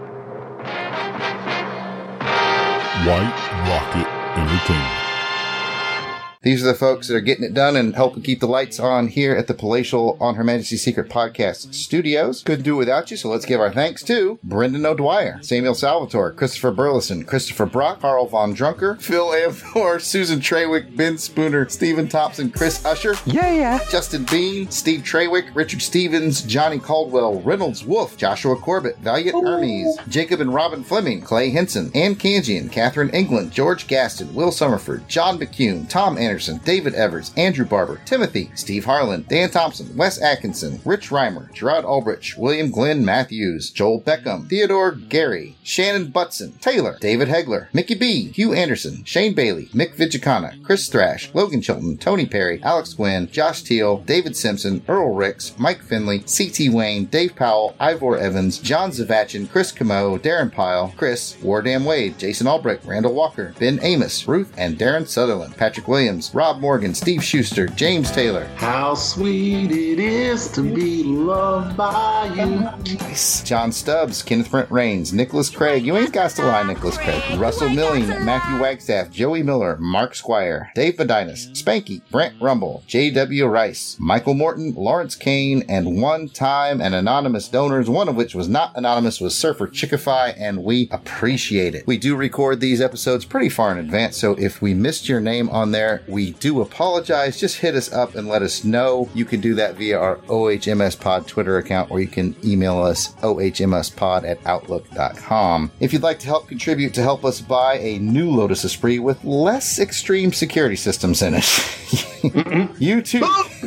White Rocket Entertainment. These are the folks that are getting it done and helping keep the lights on here at the Palatial On Her Majesty's Secret Podcast Studios. Couldn't do it without you, so let's give our thanks to Brendan O'Dwyer, Samuel Salvatore, Christopher Burleson, Christopher Brock, Carl Von Drunker, Phil Amthor, Susan Treywick, Ben Spooner, Stephen Thompson, Chris Usher, yeah, yeah, Justin Bean, Steve Treywick, Richard Stevens, Johnny Caldwell, Reynolds Wolf, Joshua Corbett, Valiant Ooh. Hermes, Jacob and Robin Fleming, Clay Henson, Ann Kanjian, Catherine England, George Gaston, Will Summerford, John McCune, Tom Anderson, David Evers, Andrew Barber, Timothy, Steve Harlan, Dan Thompson, Wes Atkinson, Rich Reimer, Gerard Ulbrich, William Glenn Matthews, Joel Beckham, Theodore Gary, Shannon Butson, Taylor, David Hegler, Mickey B, Hugh Anderson, Shane Bailey, Mick Vigicana, Chris Thrash, Logan Chilton, Tony Perry, Alex Gwynn, Josh Teal, David Simpson, Earl Ricks, Mike Finley, C T Wayne, Dave Powell, Ivor Evans, John Zavachin, Chris Camo, Darren Pyle, Chris, Wardam Wade, Jason Albrecht, Randall Walker, Ben Amos, Ruth and Darren Sutherland, Patrick Williams, Rob Morgan, Steve Schuster, James Taylor. How sweet it is to be loved by you. Nice. John Stubbs, Kenneth Brent Rains, Nicholas Craig. You ain't got to lie, Nicholas Craig. Russell Milling, Matthew Wagstaff, Joey Miller, Mark Squire, Dave Medinas, Spanky, Brent Rumble, J W Rice, Michael Morton, Lawrence Kane, and one time and anonymous donors, one of which was not anonymous, was Surfer Chickify, and we appreciate it. We do record these episodes pretty far in advance, so if we missed your name on there, we do apologize. Just hit us up and let us know. You can do that via our O H M S Pod Twitter account, or you can email us O H M S pod at outlook dot com. If you'd like to help contribute to help us buy a new Lotus Esprit with less extreme security systems in it, you too.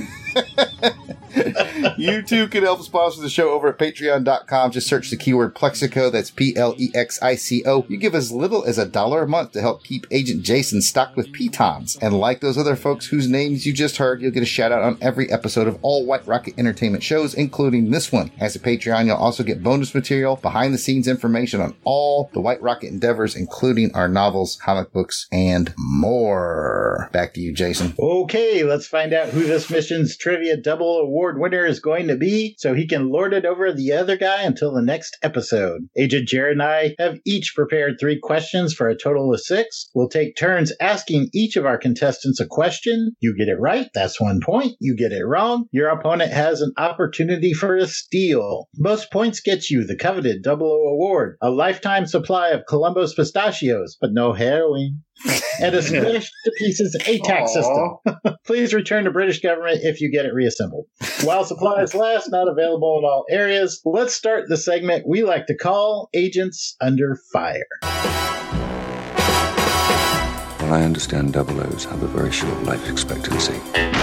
You too can help sponsor the show over at patreon dot com. Just search the keyword Plexico. That's P L E X I C O. You give as little as a dollar a month to help keep Agent Jason stocked with pitons. And like those other folks whose names you just heard, you'll get a shout out on every episode of all White Rocket Entertainment shows, including this one. As a Patreon, you'll also get bonus material, behind the scenes information on all the White Rocket endeavors, including our novels, comic books, and more. Back to you, Jason. Okay, let's find out who this mission's trivia double award winner is going to be, so he can lord it over the other guy until the next episode. Agent Jared and I have each prepared three questions for a total of six. We'll take turns asking each of our contestants a question. You get it right, that's one point. You get it wrong, your opponent has an opportunity for a steal. Most points get you the coveted double O award, a lifetime supply of Columbus pistachios, but no heroin. And a smashed to pieces A TAC system. please return to British government if you get it reassembled. While supplies last, not available in all areas. Let's start the segment we like to call Agents Under Fire. Well, I understand double O's have a very short life expectancy.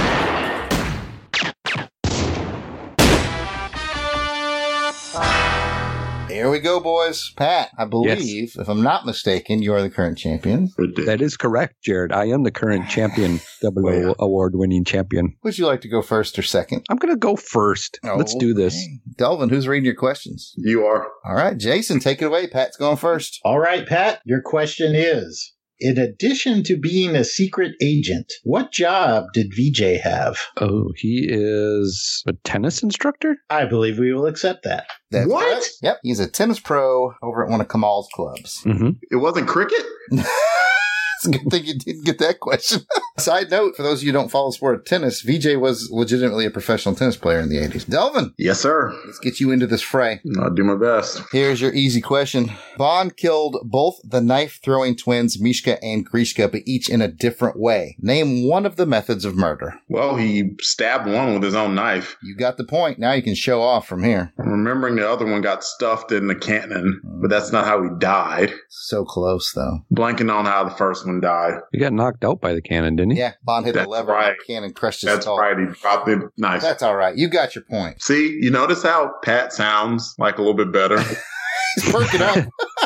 Here we go, boys. Pat, I believe, yes. if I'm not mistaken, you are the current champion. That is correct, Jared. I am the current champion, double O well, award-winning champion. Would you like to go first or second? I'm going to go first. Oh, Let's do this. Okay. Delvin, who's reading your questions? You are. All right, Jason, take it away. Pat's going first. All right, Pat, your question is, in addition to being a secret agent, what job did V J have? Oh, he is a tennis instructor? I believe we will accept that. That's what? Right. Yep, he's a tennis pro over at one of Kamal's clubs. Mm-hmm. It wasn't cricket? It's a good thing you didn't get that question. Side note, for those of you who don't follow sport of tennis, V J was legitimately a professional tennis player in the eighties. Delvin. Yes, sir. Let's get you into this fray. I'll do my best. Here's your easy question. Bond killed both the knife-throwing twins, Mishka and Grishka, but each in a different way. Name one of the methods of murder. Well, he stabbed one with his own knife. You got the point. Now you can show off from here. I'm remembering the other one got stuffed in the cannon, but that's not how he died. So close, though. Blanking on how the first one died. He got knocked out by the cannon, didn't he? Yeah, Bond hit That's the lever right. and the cannon crushed his That's skull. right. He dropped it. Nice. That's all right. You got your point. See, you notice how Pat sounds like a little bit better? He's perking up.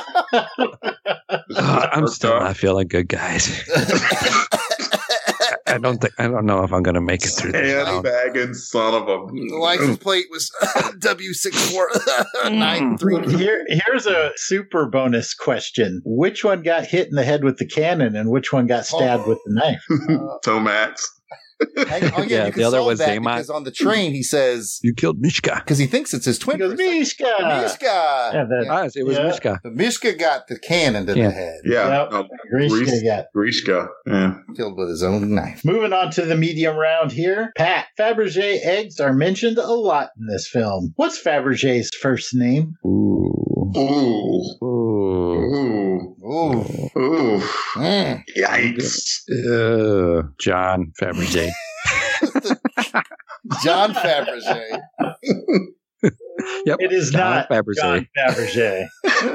uh, I'm still not feeling good, guys. I don't think I don't know if I'm going to make it through this. Handbagging son of a. The license plate was W six four nine three. Here, here's a super bonus question: which one got hit in the head with the cannon, and which one got stabbed oh. with the knife? Uh, Tomax. Oh, yeah, yeah the other was Damon. Because on the train he says you killed Mishka because he thinks it's his twin. He goes, Mishka, Mishka. Yeah, that, yeah. It was yeah. Mishka. But Mishka got the cannon to yeah. the head. Yeah, yep. no, Grishka got Grishka. Yeah, killed with his own knife. Moving on to the medium round here. Pat, Fabergé eggs are mentioned a lot in this film. What's Fabergé's first name? Ooh. Ooh. Ooh. Ooh. Ooh. Ooh. Mm. Yikes. Uh, John Fabergé. John Fabergé. Yep. It is John not Fabergé. John Fabergé.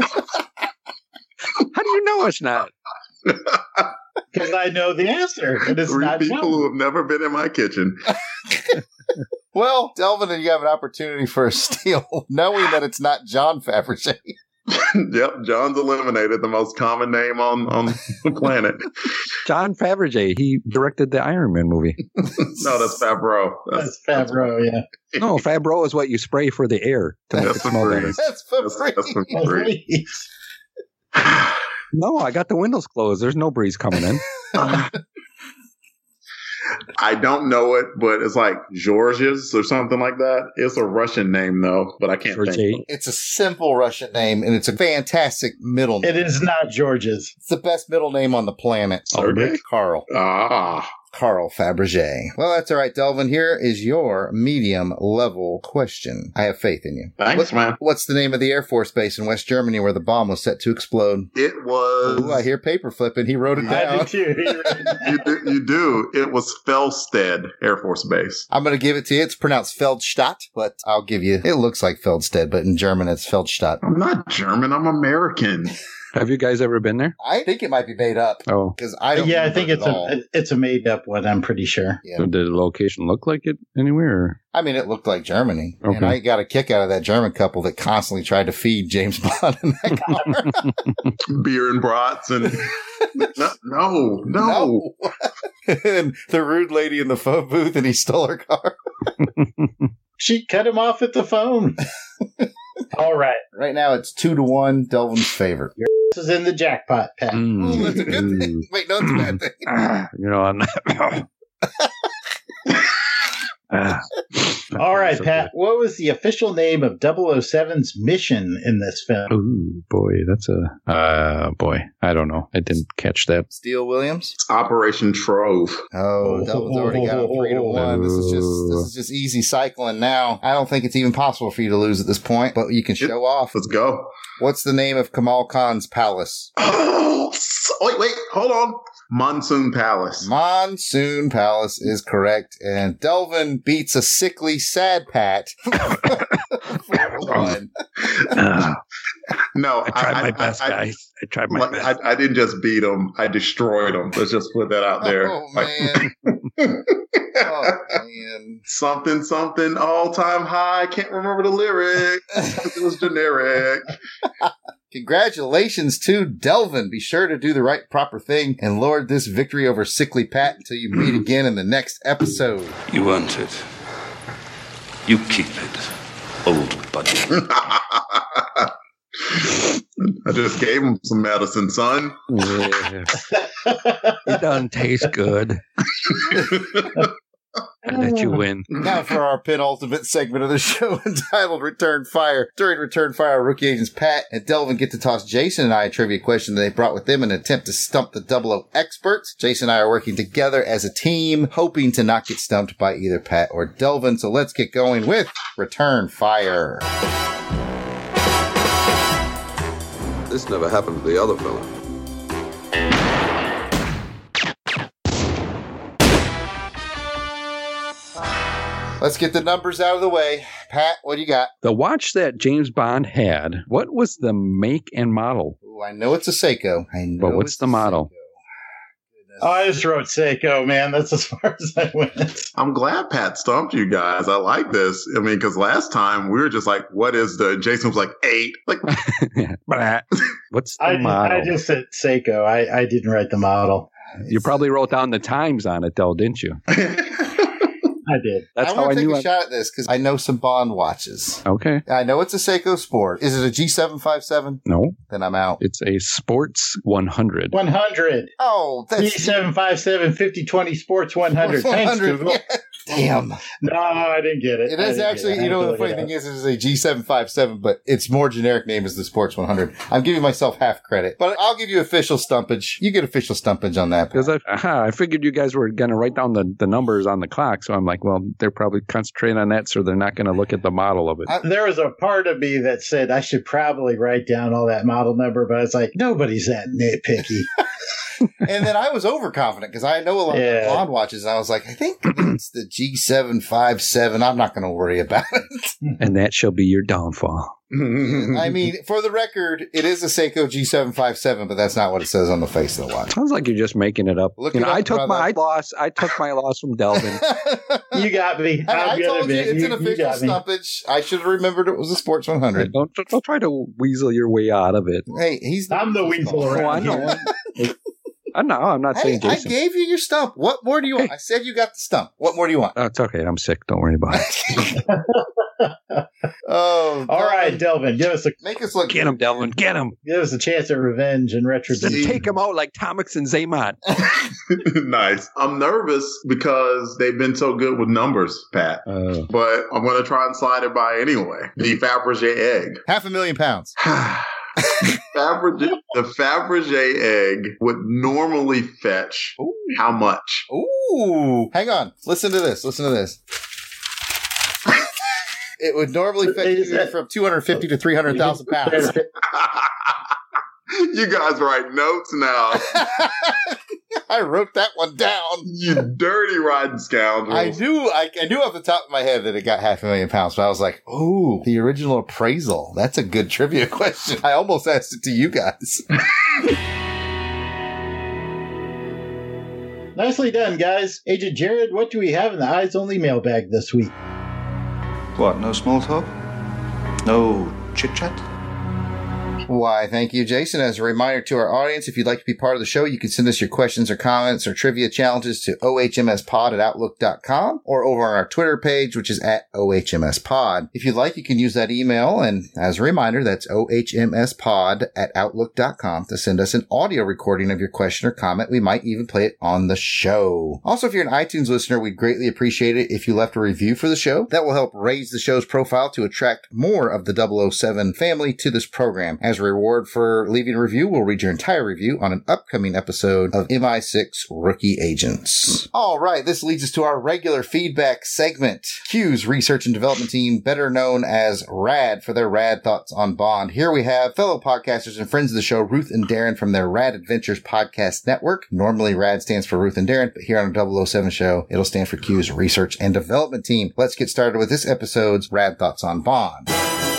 How do you know it's not? Because I know the answer. It is Three not people John. who have never been in my kitchen. Well, Delvin, you have an opportunity for a steal, knowing that it's not John Fabergé. Yep, John's eliminated, the most common name on, on the planet. John Fabergé. He directed the Iron Man movie. No, that's Favreau. That's, that's Favreau, yeah. No, Favreau is what you spray for the air to make that's it smell better. That's for that's, free. that's for free. No, I got the windows closed. There's no breeze coming in. I don't know it, but it's like Georges or something like that. It's a Russian name, though, but I can't George think of it. It's a simple Russian name, and it's a fantastic middle name. It is not George's. It's the best middle name on the planet. Okay. Carl. Ah. Carl Fabergé. Well, that's all right, Delvin. Here is your medium level question. I have faith in you. Thanks, what, man. What's the name of the Air Force base in West Germany where the bomb was set to explode? It was... Ooh, I hear paper flipping. He wrote it down. I do too. you, do, you do. It was Felsted Air Force Base. I'm going to give it to you. It's pronounced Feldstadt, but I'll give you... It looks like Feldstedt, but in German it's Feldstadt. I'm not German. I'm American. Have you guys ever been there? I think it might be made up. Oh, because I don't yeah, I think it's it a it's a made up one. I'm pretty sure. Yeah. So did the location look like it anywhere? Or? I mean, it looked like Germany, Okay. and I got a kick out of that German couple that constantly tried to feed James Bond in that car. Beer and brats and no, no, no. No. And the rude lady in the phone booth, and he stole her car. She cut him off at the phone. All right. Right now, it's two to one. Delvin's favorite. Your ass is in the jackpot, Pat. Mm. Oh, that's a good thing. Wait, no, it's a bad thing. You know, I'm not. Ah. All right, So Pat. good. What was the official name of double oh seven's mission in this film? Ooh, boy, that's a uh, boy. I don't know. I didn't catch that. Steele Williams. It's Operation Trove. Oh, Delvin's already got a three to one. This is just this is just easy cycling now. I don't think it's even possible for you to lose at this point, but you can show off. Let's go. What's the name of Kamal Khan's palace? Oh, wait, wait, hold on. Monsoon Palace. Monsoon Palace is correct. And Delvin beats a sickly, sad Pat. One. Uh, no, I tried I, my I, best, I, guys. I tried my I, best. I, I didn't just beat him. I destroyed him. Let's just put that out there. Oh, Like, man. Oh, man. something, something, all time high. Can't remember the lyric. It was generic. Congratulations to Delvin. Be sure to do the right proper thing and lord this victory over sickly Pat until you meet again in the next episode. You earned it. You keep it, old buddy. I just gave him some medicine, son. Yeah. It doesn't taste good. I let you win. Now for our penultimate segment of the show entitled Return Fire. During Return Fire, rookie agents Pat and Delvin get to toss Jason and I a trivia question that they brought with them in an attempt to stump the Double O experts. Jason and I are working together as a team, hoping to not get stumped by either Pat or Delvin. So let's get going with Return Fire. This never happened to the other fella. Let's get the numbers out of the way. Pat, what do you got? The watch that James Bond had, what was the make and model? Ooh, I know it's a Seiko. I know But what's it's the a model? Oh, I just wrote Seiko, man. That's as far as I went. I'm glad Pat stumped you guys. I like this. I mean, because last time we were just like, what is the, Jason was like, eight. Like, What's the I, model? I just said Seiko. I, I didn't write the model. You probably wrote down the times on it, though, didn't you? I did. That's I how want I to take knew a I- shot at this because I know some Bond watches. Okay. I know it's a Seiko Sport. Is it a G seven fifty-seven? No. Then I'm out. It's a Sports one hundred. one hundred. Oh, G that's seven fifty-seven fifty twenty Sports one hundred. Thanks, Google. Damn. No, I didn't get it. It I is didn't actually, get it. I you know, had to the look funny it thing up. is, it is a G seven fifty-seven, but its more generic name is the Sports one hundred. I'm giving myself half credit, but I'll give you official stumpage. You get official stumpage on that. Because I, aha, I figured you guys were going to write down the, the numbers on the clock. So I'm like, well, they're probably concentrating on that, so they're not going to look at the model of it. I- There was a part of me that said I should probably write down all that model number, but it's like, nobody's that nitpicky. And then I was overconfident because I know a lot Yeah. of Bond watches. And I was like, I think it's the G seven fifty-seven. I'm not going to worry about it. And that shall be your downfall. I mean, for the record, it is a Seiko G seven fifty-seven, but that's not what it says on the face of the watch. Sounds like you're just making it up. Look you it know, up, I took brother. my loss. I took my loss from Delvin. You got me. I, I'm I gonna told you admit, it's an you official got me. stumpage. I should have remembered it was a Sports one hundred. don't, don't don't try to weasel your way out of it. Hey, he's I'm the weasel Oh, I around know. here. I know. I'm not Hey, saying I Jason. gave you your stump. What more do you want? I said you got the stump. What more do you want? Oh, it's okay. I'm sick. Don't worry about it. Oh, All right, Delvin, Delvin, give us a make us look. Get him, Delvin. Get him. give us a chance at revenge and retribution. Take him out like Tomix and Zaymont. Nice. I'm nervous because they've been so good with numbers, Pat. Uh, But I'm going to try and slide it by anyway. The Fabergé egg. Half a million pounds. Fabergé, the Fabergé egg would normally fetch Ooh. how much? Ooh. Hang on. Listen to this. Listen to this. It would normally fetch Is you that- from two hundred fifty to three hundred thousand pounds. You guys write notes now. I wrote that one down. You dirty riding scoundrels. I knew, I, I knew off the top of my head that it got half a million pounds, but I was like, ooh, the original appraisal. That's a good trivia question. I almost asked it to you guys. Nicely done, guys. Agent Jared, what do we have in the Eyes Only mailbag this week? What, no small talk? No chit-chat? Why, thank you, Jason. As a reminder to our audience, if you'd like to be part of the show, you can send us your questions or comments or trivia challenges to ohmspod at outlook dot com or over on our Twitter page, which is at ohmspod. If you'd like, you can use that email. And as a reminder, that's ohmspod at outlook dot com to send us an audio recording of your question or comment. We might even play it on the show. Also, if you're an iTunes listener, we'd greatly appreciate it if you left a review for the show. That will help raise the show's profile to attract more of the double oh seven family to this program. As as a reward for leaving a review, we'll read your entire review on an upcoming episode of M I six Rookie Agents. All right, this leads us to our regular feedback segment. Q's research and development team, better known as RAD, for their RAD thoughts on Bond. Here we have fellow podcasters and friends of the show, Ruth and Darren from their RAD Adventures podcast network. Normally, RAD stands for Ruth and Darren, but here on the double oh seven show, it'll stand for Q's research and development team. Let's get started with this episode's RAD thoughts on Bond.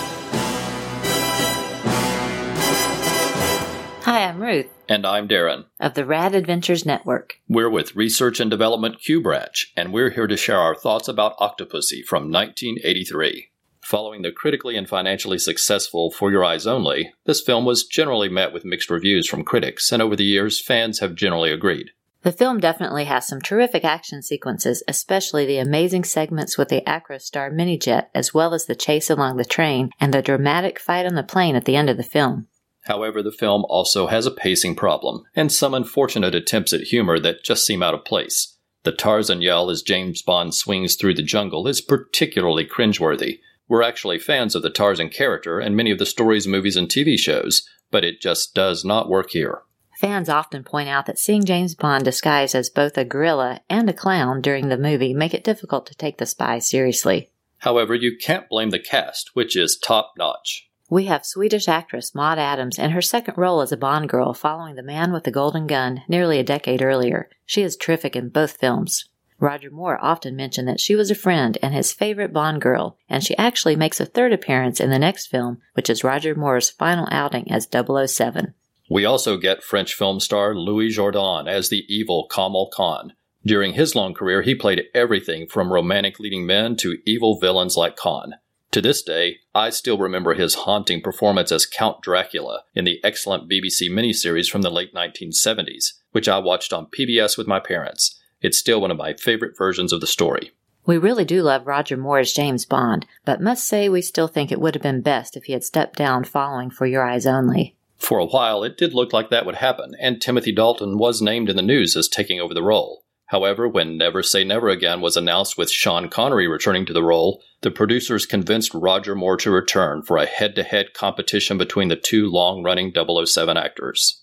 Hi, I'm Ruth. And I'm Darren. Of the RAD Adventures Network. We're with Research and Development Q Branch, and we're here to share our thoughts about Octopussy from nineteen eighty-three. Following the critically and financially successful For Your Eyes Only, this film was generally met with mixed reviews from critics, and over the years, fans have generally agreed. The film definitely has some terrific action sequences, especially the amazing segments with the Acrostar minijet, as well as the chase along the train and the dramatic fight on the plane at the end of the film. However, the film also has a pacing problem, and some unfortunate attempts at humor that just seem out of place. The Tarzan yell as James Bond swings through the jungle is particularly cringeworthy. We're actually fans of the Tarzan character and many of the stories, movies, and T V shows, but it just does not work here. Fans often point out that seeing James Bond disguised as both a gorilla and a clown during the movie make it difficult to take the spy seriously. However, you can't blame the cast, which is top-notch. We have Swedish actress Maud Adams in her second role as a Bond girl following The Man with the Golden Gun nearly a decade earlier. She is terrific in both films. Roger Moore often mentioned that she was a friend and his favorite Bond girl, and she actually makes a third appearance in the next film, which is Roger Moore's final outing as double oh seven. We also get French film star Louis Jourdan as the evil Kamal Khan. During his long career, he played everything from romantic leading men to evil villains like Khan. To this day, I still remember his haunting performance as Count Dracula in the excellent B B C miniseries from the late nineteen seventies, which I watched on P B S with my parents. It's still one of my favorite versions of the story. We really do love Roger Moore as James Bond, but must say we still think it would have been best if he had stepped down following For Your Eyes Only. For a while, it did look like that would happen, and Timothy Dalton was named in the news as taking over the role. However, when Never Say Never Again was announced with Sean Connery returning to the role, the producers convinced Roger Moore to return for a head-to-head competition between the two long-running double oh seven actors.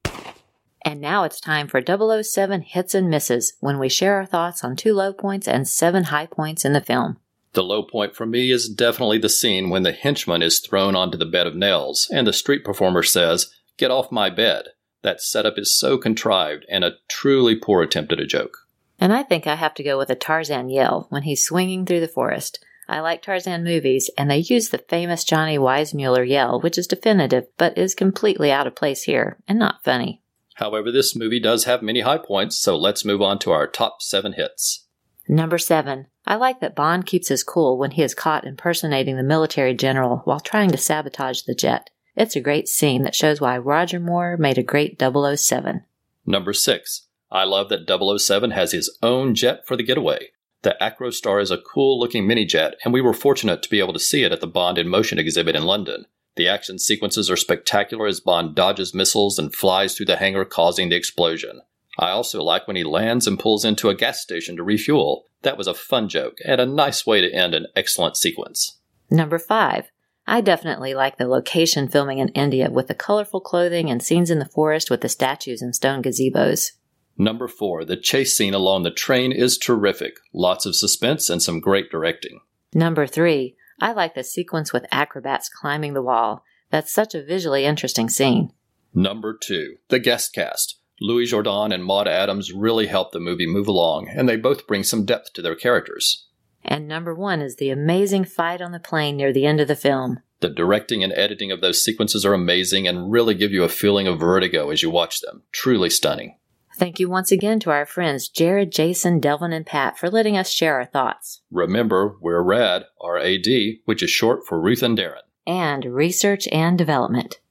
And now it's time for double oh seven Hits and Misses, when we share our thoughts on two low points and seven high points in the film. The low point for me is definitely the scene when the henchman is thrown onto the bed of nails, and the street performer says, "Get off my bed." That setup is so contrived and a truly poor attempt at a joke. And I think I have to go with a Tarzan yell when he's swinging through the forest. I like Tarzan movies, and they use the famous Johnny Weissmuller yell, which is definitive, but is completely out of place here, and not funny. However, this movie does have many high points, so let's move on to our top seven hits. Number seven. I like that Bond keeps his cool when he is caught impersonating the military general while trying to sabotage the jet. It's a great scene that shows why Roger Moore made a great double oh seven. Number six. I love that double oh seven has his own jet for the getaway. The Acrostar is a cool-looking mini-jet, and we were fortunate to be able to see it at the Bond in Motion exhibit in London. The action sequences are spectacular as Bond dodges missiles and flies through the hangar, causing the explosion. I also like when he lands and pulls into a gas station to refuel. That was a fun joke, and a nice way to end an excellent sequence. Number five. I definitely like the location filming in India with the colorful clothing and scenes in the forest with the statues and stone gazebos. Number four. The chase scene along the train is terrific. Lots of suspense and some great directing. Number three. I like the sequence with acrobats climbing the wall. That's such a visually interesting scene. Number two. The guest cast. Louis Jourdan and Maud Adams really help the movie move along, and they both bring some depth to their characters. And number one is the amazing fight on the plane near the end of the film. The directing and editing of those sequences are amazing and really give you a feeling of vertigo as you watch them. Truly stunning. Thank you once again to our friends Jared, Jason, Delvin, and Pat for letting us share our thoughts. Remember, we're RAD, R A D, which is short for Ruth and Darren. And Research and Development.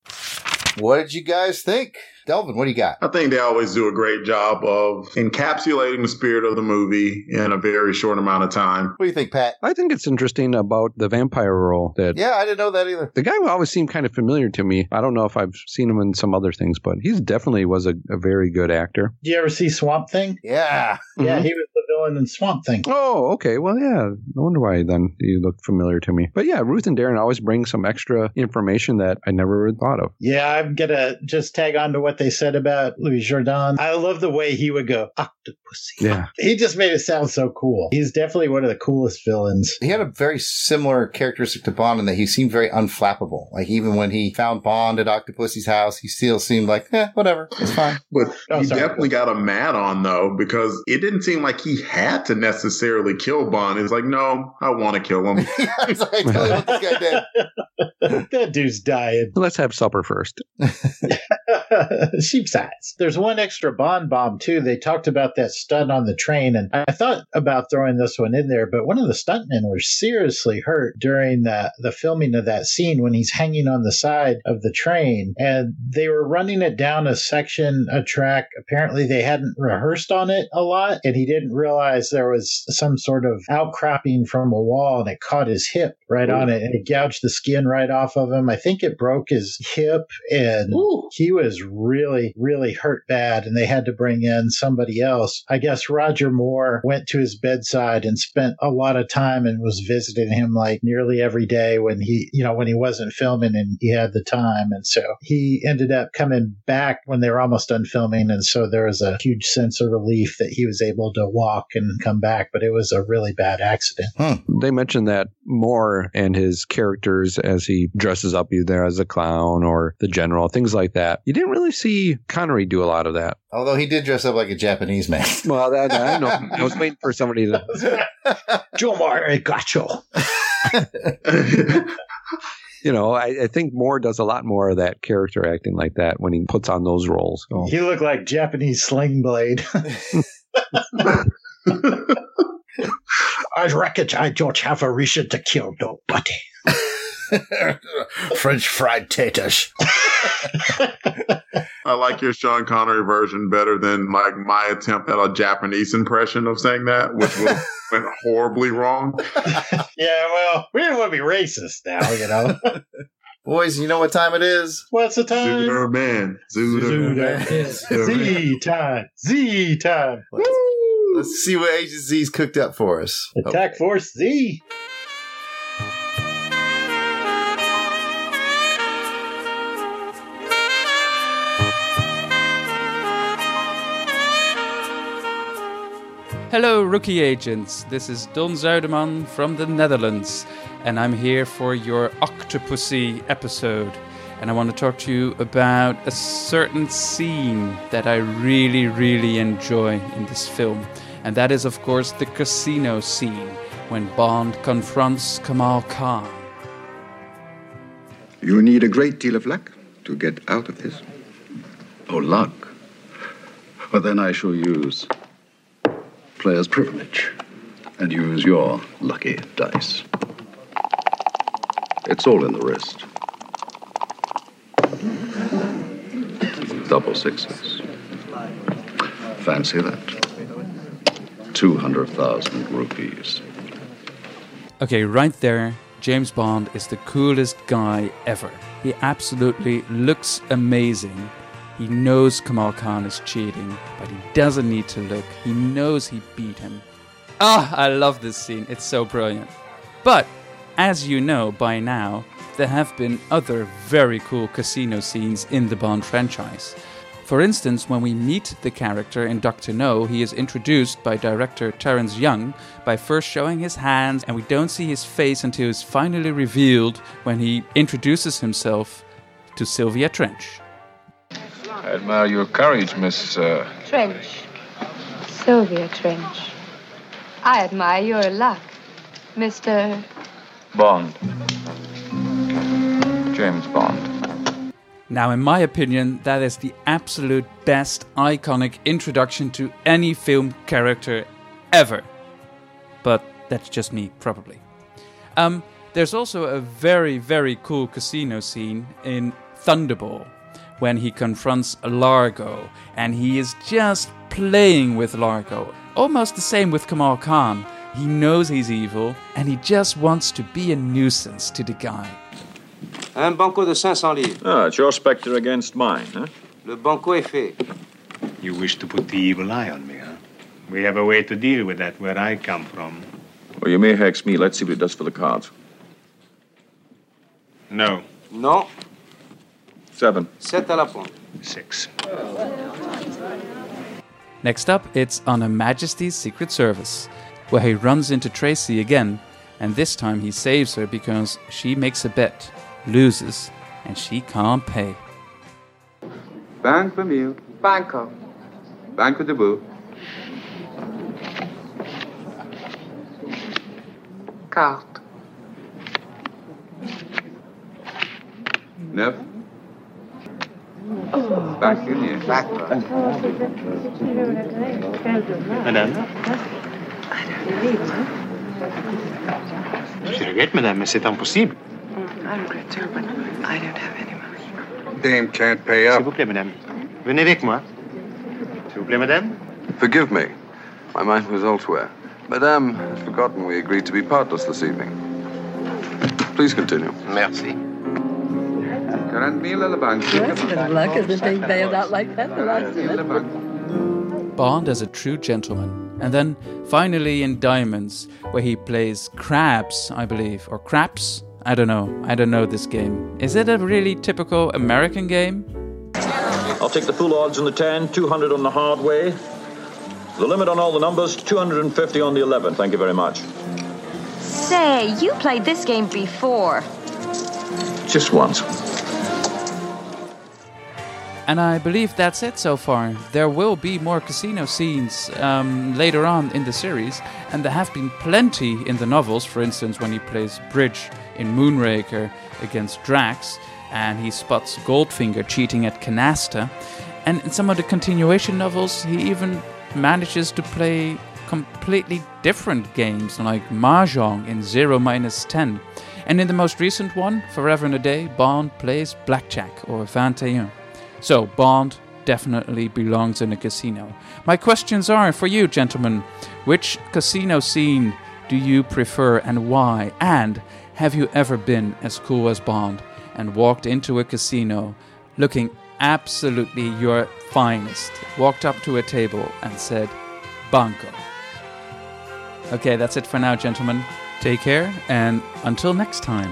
What did you guys think? Delvin, what do you got? I think they always do a great job of encapsulating the spirit of the movie in a very short amount of time. What do you think, Pat? I think it's interesting about the vampire role. That Yeah, I didn't know that either. The guy always seemed kind of familiar to me. I don't know if I've seen him in some other things, but he's definitely was a, a very good actor. Did you ever see Swamp Thing? Yeah. Yeah, Mm-hmm. he was the villain in Swamp Thing. Oh, okay. Well, yeah. No wonder why then you look familiar to me. But yeah, Ruth and Darren always bring some extra information that I never thought of. Yeah, I'm going to just tag on to what they said about Louis Jourdan. I love the way he would go, Octopussy. Yeah. He just made it sound so cool. He's definitely one of the coolest villains. He had a very similar characteristic to Bond in that he seemed very unflappable. Like, even when he found Bond at Octopussy's house, he still seemed like, eh, whatever, it's fine. But Oh, he sorry. definitely got a mad on, though, because it didn't seem like he had to necessarily kill Bond. It's like, no, I want to kill him. It's like, tell me what this guy did. That dude's dying. Let's have supper first. Sheep size. There's one extra Bond bomb, too. They talked about that stunt on the train, and I thought about throwing this one in there, but one of the stuntmen was seriously hurt during the, the filming of that scene when he's hanging on the side of the train, and they were running it down a section, a track. Apparently, they hadn't rehearsed on it a lot, and he didn't realize there was some sort of outcropping from a wall, and it caught his hip right on it, and it gouged the skin right off of him. I think it broke his hip, and Ooh. he was really, really hurt bad, and they had to bring in somebody else. I guess Roger Moore went to his bedside and spent a lot of time and was visiting him like nearly every day when he, you know, when he wasn't filming and he had the time. And so he ended up coming back when they were almost done filming. And so there was a huge sense of relief that he was able to walk and come back, but it was a really bad accident. Huh. They mentioned that Moore and his characters as he dresses up either as a clown or the general, things like that. You didn't really see Connery do a lot of that. Although he did dress up like a Japanese man. Well, that, I know. I was waiting for somebody to... Joe Marigacho. You know, I, I think Moore does a lot more of that character acting like that when he puts on those roles. So. He looked like Japanese Sling Blade. I reckon I don't have a reason to kill nobody. French fried taters. I like your Sean Connery version better than like my attempt at a Japanese impression of saying that, which would have went horribly wrong. Yeah, well, we didn't want to be racist now, you know. Boys, you know what time it is? What's the time? Zooter Man. Zooter Man. Z time. Z time. Let's, let's see what Agent Z's cooked up for us. Attack oh. Force Z. Hello, rookie agents. This is Don Zuiderman from the Netherlands, and I'm here for your Octopussy episode. And I want to talk to you about a certain scene that I really, really enjoy in this film. And that is, of course, the casino scene when Bond confronts Kamal Khan. You need a great deal of luck to get out of this. Oh, luck? Well, then I shall use player's privilege and use your lucky dice. It's all in the wrist. Double sixes. Fancy that. two hundred thousand rupees. Okay, right there, James Bond is the coolest guy ever. He absolutely looks amazing. He knows Kamal Khan is cheating, but he doesn't need to look. He knows he beat him. Ah, I love this scene. It's so brilliant. But, as you know by now, there have been other very cool casino scenes in the Bond franchise. For instance, when we meet the character in Doctor No, he is introduced by director Terence Young by first showing his hands, and we don't see his face until it's finally revealed when he introduces himself to Sylvia Trench. I admire your courage, Miss... Uh... Trench. Sylvia Trench. I admire your luck, Mister... Bond. James Bond. Now, in my opinion, that is the absolute best iconic introduction to any film character ever. But that's just me, probably. Um, there's also a very, very cool casino scene in Thunderball, when he confronts Largo, and he is just playing with Largo. Almost the same with Kamal Khan. He knows he's evil, and he just wants to be a nuisance to the guy. Un banco de five hundred livres. Ah, it's your spectre against mine, huh? Le banco est fait. You wish to put the evil eye on me, huh? We have a way to deal with that where I come from. Well, you may hex me. Let's see what it does for the cards. No. No. Seven. Sept à la pointe. Six. Next up, it's on Her Majesty's Secret Service, where he runs into Tracy again, and this time he saves her because she makes a bet, loses, and she can't pay. Bank Vermeil. Banco. Banco de Bout. Carte. Neuf. Bank Union. Madame. Je regrette, madame, mais c'est impossible. I regret too, but I don't have any money. Dame can't pay up. S'il vous plaît, madame. Venez avec moi. S'il vous plaît, madame. Forgive me. My mind was elsewhere. Madame has forgotten we agreed to be partners this evening. Please continue. Merci. quarante mille à la banque. That's a bit of luck, isn't it, being bailed out like that? The last minute. Bond as a true gentleman. And then finally in Diamonds, where he plays Crabs, I believe, or Craps. I don't know. I don't know this game. Is it a really typical American game? I'll take the full odds on the ten, two hundred on the hard way. The limit on all the numbers, two hundred fifty on the eleven. Thank you very much. Say, you played this game before. Just once. And I believe that's it so far. There will be more casino scenes um, later on in the series, and there have been plenty in the novels. For instance, when he plays bridge in Moonraker against Drax, and he spots Goldfinger cheating at Canasta. And in some of the continuation novels, he even manages to play completely different games, like Mahjong in Zero Minus Ten. And in the most recent one, Forever and a Day, Bond plays Blackjack or vingt et un. So, Bond definitely belongs in a casino. My questions are for you, gentlemen. Which casino scene do you prefer and why? And have you ever been as cool as Bond and walked into a casino looking absolutely your finest, walked up to a table and said, Banco? Okay, that's it for now, gentlemen. Take care, and until next time.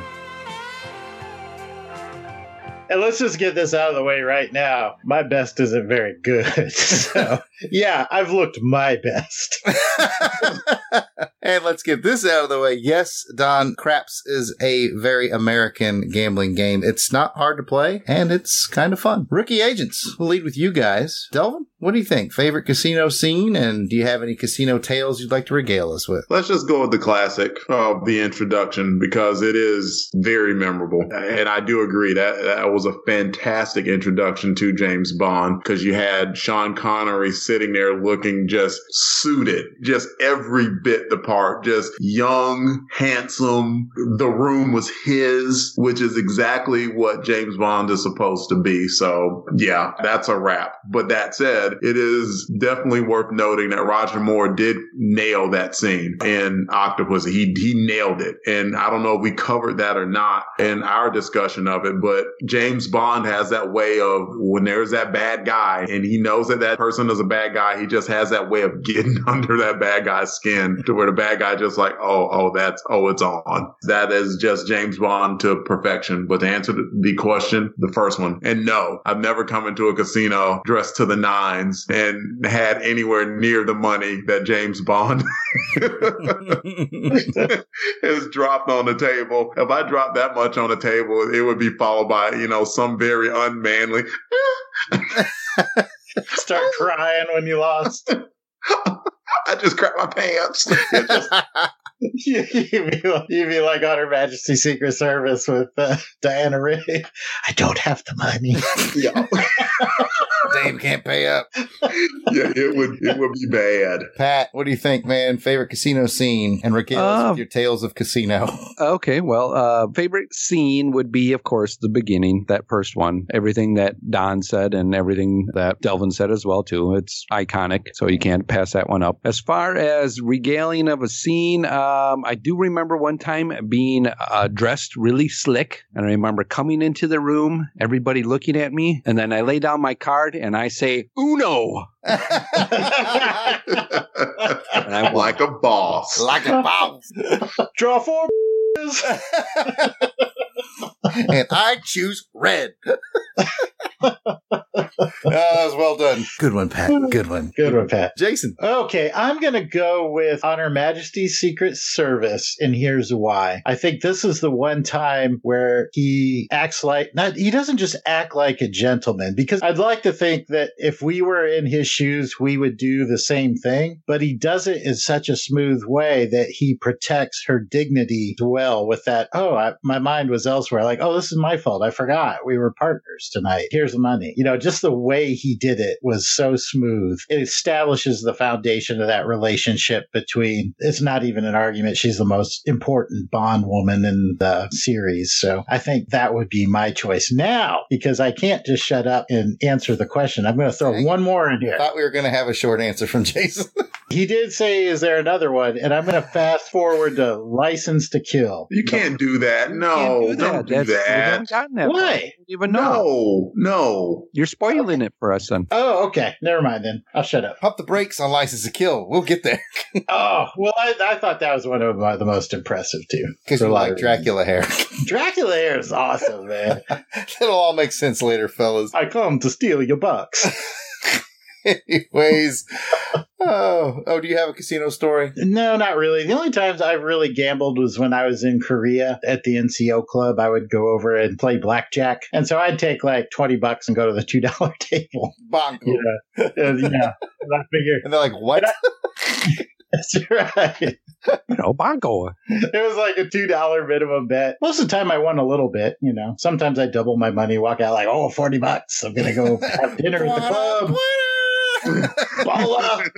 And let's just get this out of the way right now. My best isn't very good. So, yeah, I've looked my best. And let's get this out of the way. Yes, Don, Craps is a very American gambling game. It's not hard to play, and it's kind of fun. Rookie Agents, we'll lead with you guys. Delvin, what do you think? Favorite casino scene, and do you have any casino tales you'd like to regale us with? Let's just go with the classic of the introduction, because it is very memorable. And I do agree that that was a fantastic introduction to James Bond, because you had Sean Connery sitting there looking just suited, just every bit the part, just young, handsome. The room was his, which is exactly what James Bond is supposed to be. So yeah, that's a wrap. But that said, it is definitely worth noting that Roger Moore did nail that scene in Octopus. He, he nailed it. And I don't know if we covered that or not in our discussion of it, but James Bond has that way of, when there's that bad guy and he knows that that person is a bad guy, he just has that way of getting under that bad guy's skin to where the bad guy just like, oh, oh, that's, oh, it's on. That is just James Bond to perfection. But to answer the question, the first one, and no, I've never come into a casino dressed to the nines and had anywhere near the money that James Bond has dropped on the table. If I dropped that much on the table, it would be followed by, you know, some very unmanly. Start crying when you lost. I just crapped my pants. You'd be, like, you'd be like on Her Majesty's Secret Service with uh, Diana Rigg. I don't have the money. Yeah. Dame can't pay up. Yeah, it would it would be bad. Pat, what do you think, man? Favorite casino scene? And regale us Uh, with your tales of casino. Okay, well, uh, favorite scene would be, of course, the beginning, that first one. Everything that Don said and everything that Delvin said as well, too. It's iconic, so you can't pass that one up. As far as regaling of a scene, uh, Um, I do remember one time being uh, dressed really slick, and I remember coming into the room, everybody looking at me, and then I lay down my card and I say, Uno! And I like a boss. Like a boss. Draw four. And I choose red. Oh, that was well done. Good one, Pat. Good one. Good one, Pat. Jason. Okay, I'm going to go with On Her Majesty's Secret Service, and here's why. I think this is the one time where he acts like, not, he doesn't just act like a gentleman, because I'd like to think that if we were in his shoes, we would do the same thing, but he does it in such a smooth way that he protects her dignity well with that, oh, I, my mind was elsewhere, like, oh, this is my fault. I forgot. We were partners tonight. Here's the money. You know, just the way he did it was so smooth. It establishes the foundation of that relationship between, it's not even an argument. She's the most important Bond woman in the series. So I think that would be my choice now, because I can't just shut up and answer the question. I'm going to throw Dang. one more in here. I thought we were going to have a short answer from Jason. He did say, is there another one? And I'm going to fast forward to License to Kill. You can't do that. No, do that. don't do That's, that. We haven't gotten that. Why? You don't even know. No, no. You're spoiling it for us, son. Oh, okay. Never mind then. I'll shut up. Pump the brakes on License to Kill. We'll get there. Oh, well, I, I thought that was one of my, the most impressive, too. Because you like Dracula hair. Dracula hair is awesome, man. It'll all make sense later, fellas. I come to steal your bucks. Anyways, oh, oh, do you have a casino story? No, not really. The only times I've really gambled was when I was in Korea at the N C O club. I would go over and play blackjack, and so I'd take like twenty bucks and go to the two dollar table. Bongo. Yeah, and, yeah. And I figure, and they're like, "What?" That's right. You know, bongo. It was like a two dollar minimum bet. Most of the time I won a little bit, you know. Sometimes I double my money, walk out like, oh, forty bucks. I'm going to go have dinner at the club. Bola.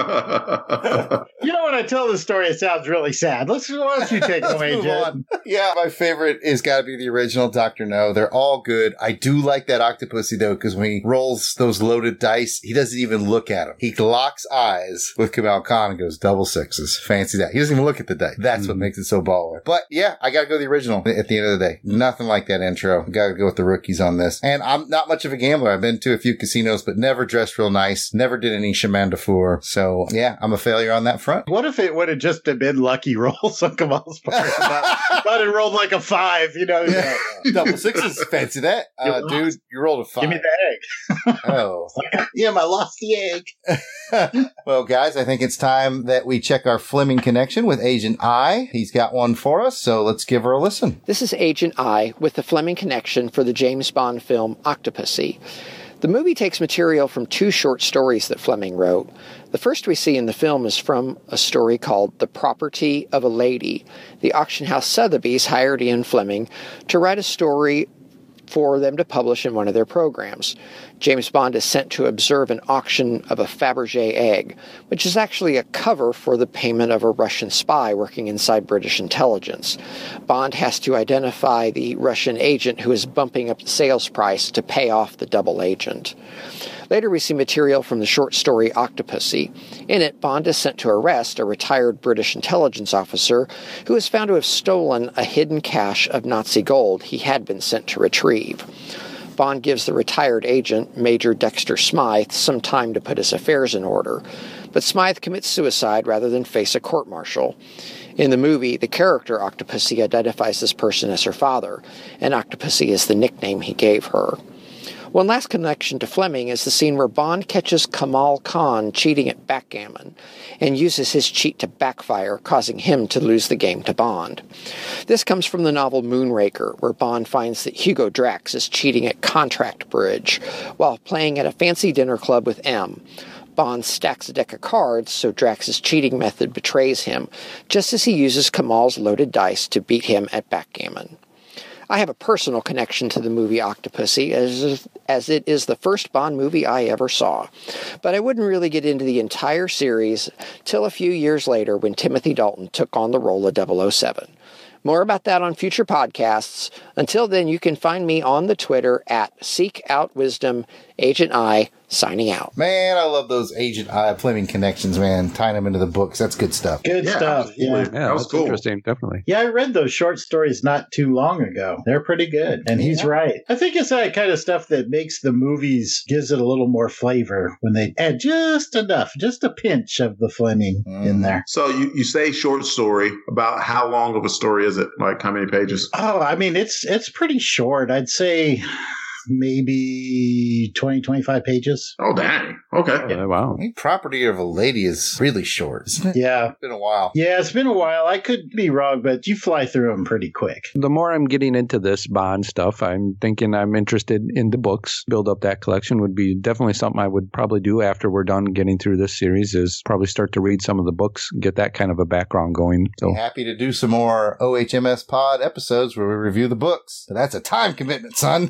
You know, when I tell this story, it sounds really sad. Let's, why don't you take it away, Jen? Yeah, my favorite is got to be the original Doctor No. They're all good. I do like that Octopussy, though, because when he rolls those loaded dice, he doesn't even look at them. He locks eyes with Kamal Khan and goes, double sixes. Fancy that. He doesn't even look at the dice. That's mm-hmm. what makes it so baller. But yeah, I got to go the original at the end of the day. Nothing like that intro. Got to go with the rookies on this. And I'm not much of a gambler. I've been to a few casinos, but never dressed real nice. Never did any Shamandafour. So yeah, I'm a failure on that front. What if it would have just been lucky rolls on Kamal's part? But it rolled like a five, you know? Yeah. Double sixes. Fancy that. Uh, dude, you rolled a five. Give me the egg. Oh. Yeah, I lost the egg. Well, guys, I think it's time that we check our Fleming connection with Agent I. He's got one for us, so let's give her a listen. This is Agent I with the Fleming connection for the James Bond film Octopussy. The movie takes material from two short stories that Fleming wrote. The first we see in the film is from a story called The Property of a Lady. The auction house Sotheby's hired Ian Fleming to write a story for them to publish in one of their programs. James Bond is sent to observe an auction of a Fabergé egg, which is actually a cover for the payment of a Russian spy working inside British intelligence. Bond has to identify the Russian agent who is bumping up the sales price to pay off the double agent. Later we see material from the short story Octopussy. In it, Bond is sent to arrest a retired British intelligence officer who is found to have stolen a hidden cache of Nazi gold he had been sent to retrieve. Bond gives the retired agent, Major Dexter Smythe, some time to put his affairs in order, but Smythe commits suicide rather than face a court-martial. In the movie, the character Octopussy identifies this person as her father, and Octopussy is the nickname he gave her. One last connection to Fleming is the scene where Bond catches Kamal Khan cheating at backgammon and uses his cheat to backfire, causing him to lose the game to Bond. This comes from the novel Moonraker, where Bond finds that Hugo Drax is cheating at contract bridge while playing at a fancy dinner club with M. Bond stacks a deck of cards, so Drax's cheating method betrays him, just as he uses Kamal's loaded dice to beat him at backgammon. I have a personal connection to the movie Octopussy, as, as it is the first Bond movie I ever saw. But I wouldn't really get into the entire series till a few years later when Timothy Dalton took on the role of double oh seven. More about that on future podcasts. Until then, you can find me on the Twitter at Seek Out Wisdom Agent I, signing out. Man, I love those Agent I Fleming connections, man. Tying them into the books. That's good stuff. Good Yeah, stuff. absolutely. Yeah. Yeah, That was that's cool. interesting. Definitely. Yeah, I read those short stories not too long ago. They're pretty good. And he's Yeah. right. I think it's that kind of stuff that makes the movies, gives it a little more flavor when they add just enough, just a pinch of the Fleming Mm. in there. So you, you say short story. About how long of a story is it? Like how many pages? Oh, I mean, it's it's pretty short. I'd say maybe twenty, twenty-five pages. Oh, dang. Okay. Uh, wow. I think Property of a Lady is really short, isn't it? Yeah. It's been a while. Yeah, it's been a while. I could be wrong, but you fly through them pretty quick. The more I'm getting into this Bond stuff, I'm thinking I'm interested in the books. Build up that collection would be definitely something I would probably do after we're done getting through this series, is probably start to read some of the books, get that kind of a background going. So Happy to do some more O H M S Pod episodes where we review the books. But that's a time commitment, son.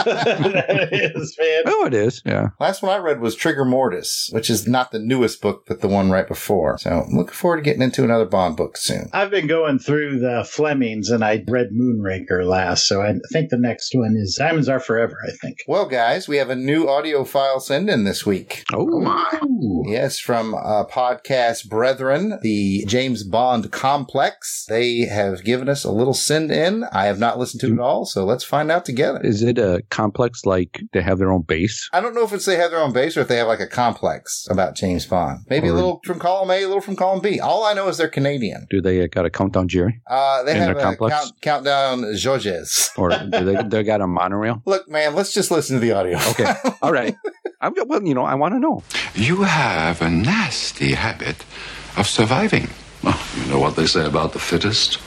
That is, man. Oh, it is. Yeah. Last one I read was Trigger Mortis, which is not the newest book, but the one right before. So I'm looking forward to getting into another Bond book soon. I've been going through the Flemings, and I read Moonraker last, so I think the next one is Diamonds Are Forever, I think. Well, guys, we have a new audio file send in this week. Oh, my. Yes, from uh, Podcast Brethren, the James Bond Complex. They have given us a little send in. I have not listened to it all, so let's find out together. Is it a complex like they have their own base? I don't know if it's they have their own base or if they have like a complex about James Bond. Maybe Or- a little from column A, a little from column B. All I know is they're Canadian. Do they got a countdown Jerry? Uh, they In have their a complex? count, countdown Georges. Or do they, they got a monorail? Look, man, let's just listen to the audio. Okay. All right. I'm, well, you know, I want to know. You have a nasty habit of surviving. Well, you know what they say about the fittest?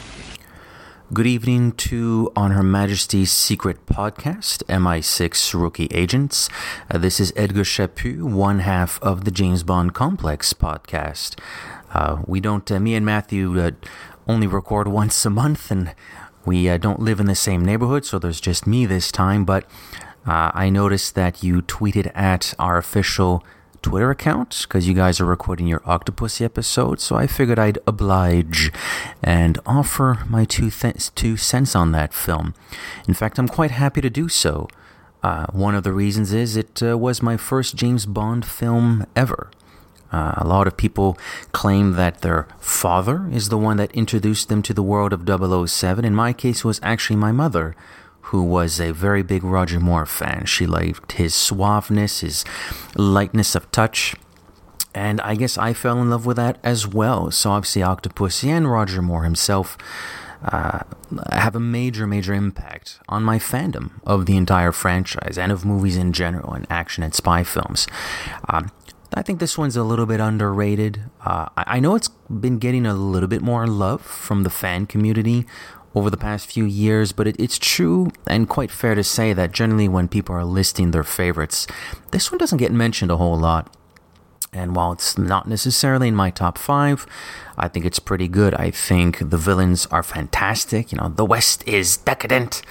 Good evening to On Her Majesty's Secret Podcast, M I six Rookie Agents. Uh, this is Edgar Chaput, one half of the James Bond Complex podcast. Uh, we don't, uh, me and Matthew uh, only record once a month, and we uh, don't live in the same neighborhood, so there's just me this time, but uh, I noticed that you tweeted at our official Twitter account because you guys are recording your Octopussy episode, so I figured I'd oblige and offer my two, th- two cents on that film. In fact, I'm quite happy to do so. Uh, one of the reasons is it uh, was my first James Bond film ever. Uh, a lot of people claim that their father is the one that introduced them to the world of double oh seven. In my case, it was actually my mother, who was a very big Roger Moore fan. She liked his suaveness, his lightness of touch, and I guess I fell in love with that as well. So obviously Octopussy and Roger Moore himself uh, have a major, major impact on my fandom of the entire franchise and of movies in general, and action and spy films. Um, I think this one's a little bit underrated. Uh, I know it's been getting a little bit more love from the fan community over the past few years, but it, it's true and quite fair to say that generally when people are listing their favorites, this one doesn't get mentioned a whole lot. And while it's not necessarily in my top five, I think it's pretty good. I think the villains are fantastic. You know, the West is decadent,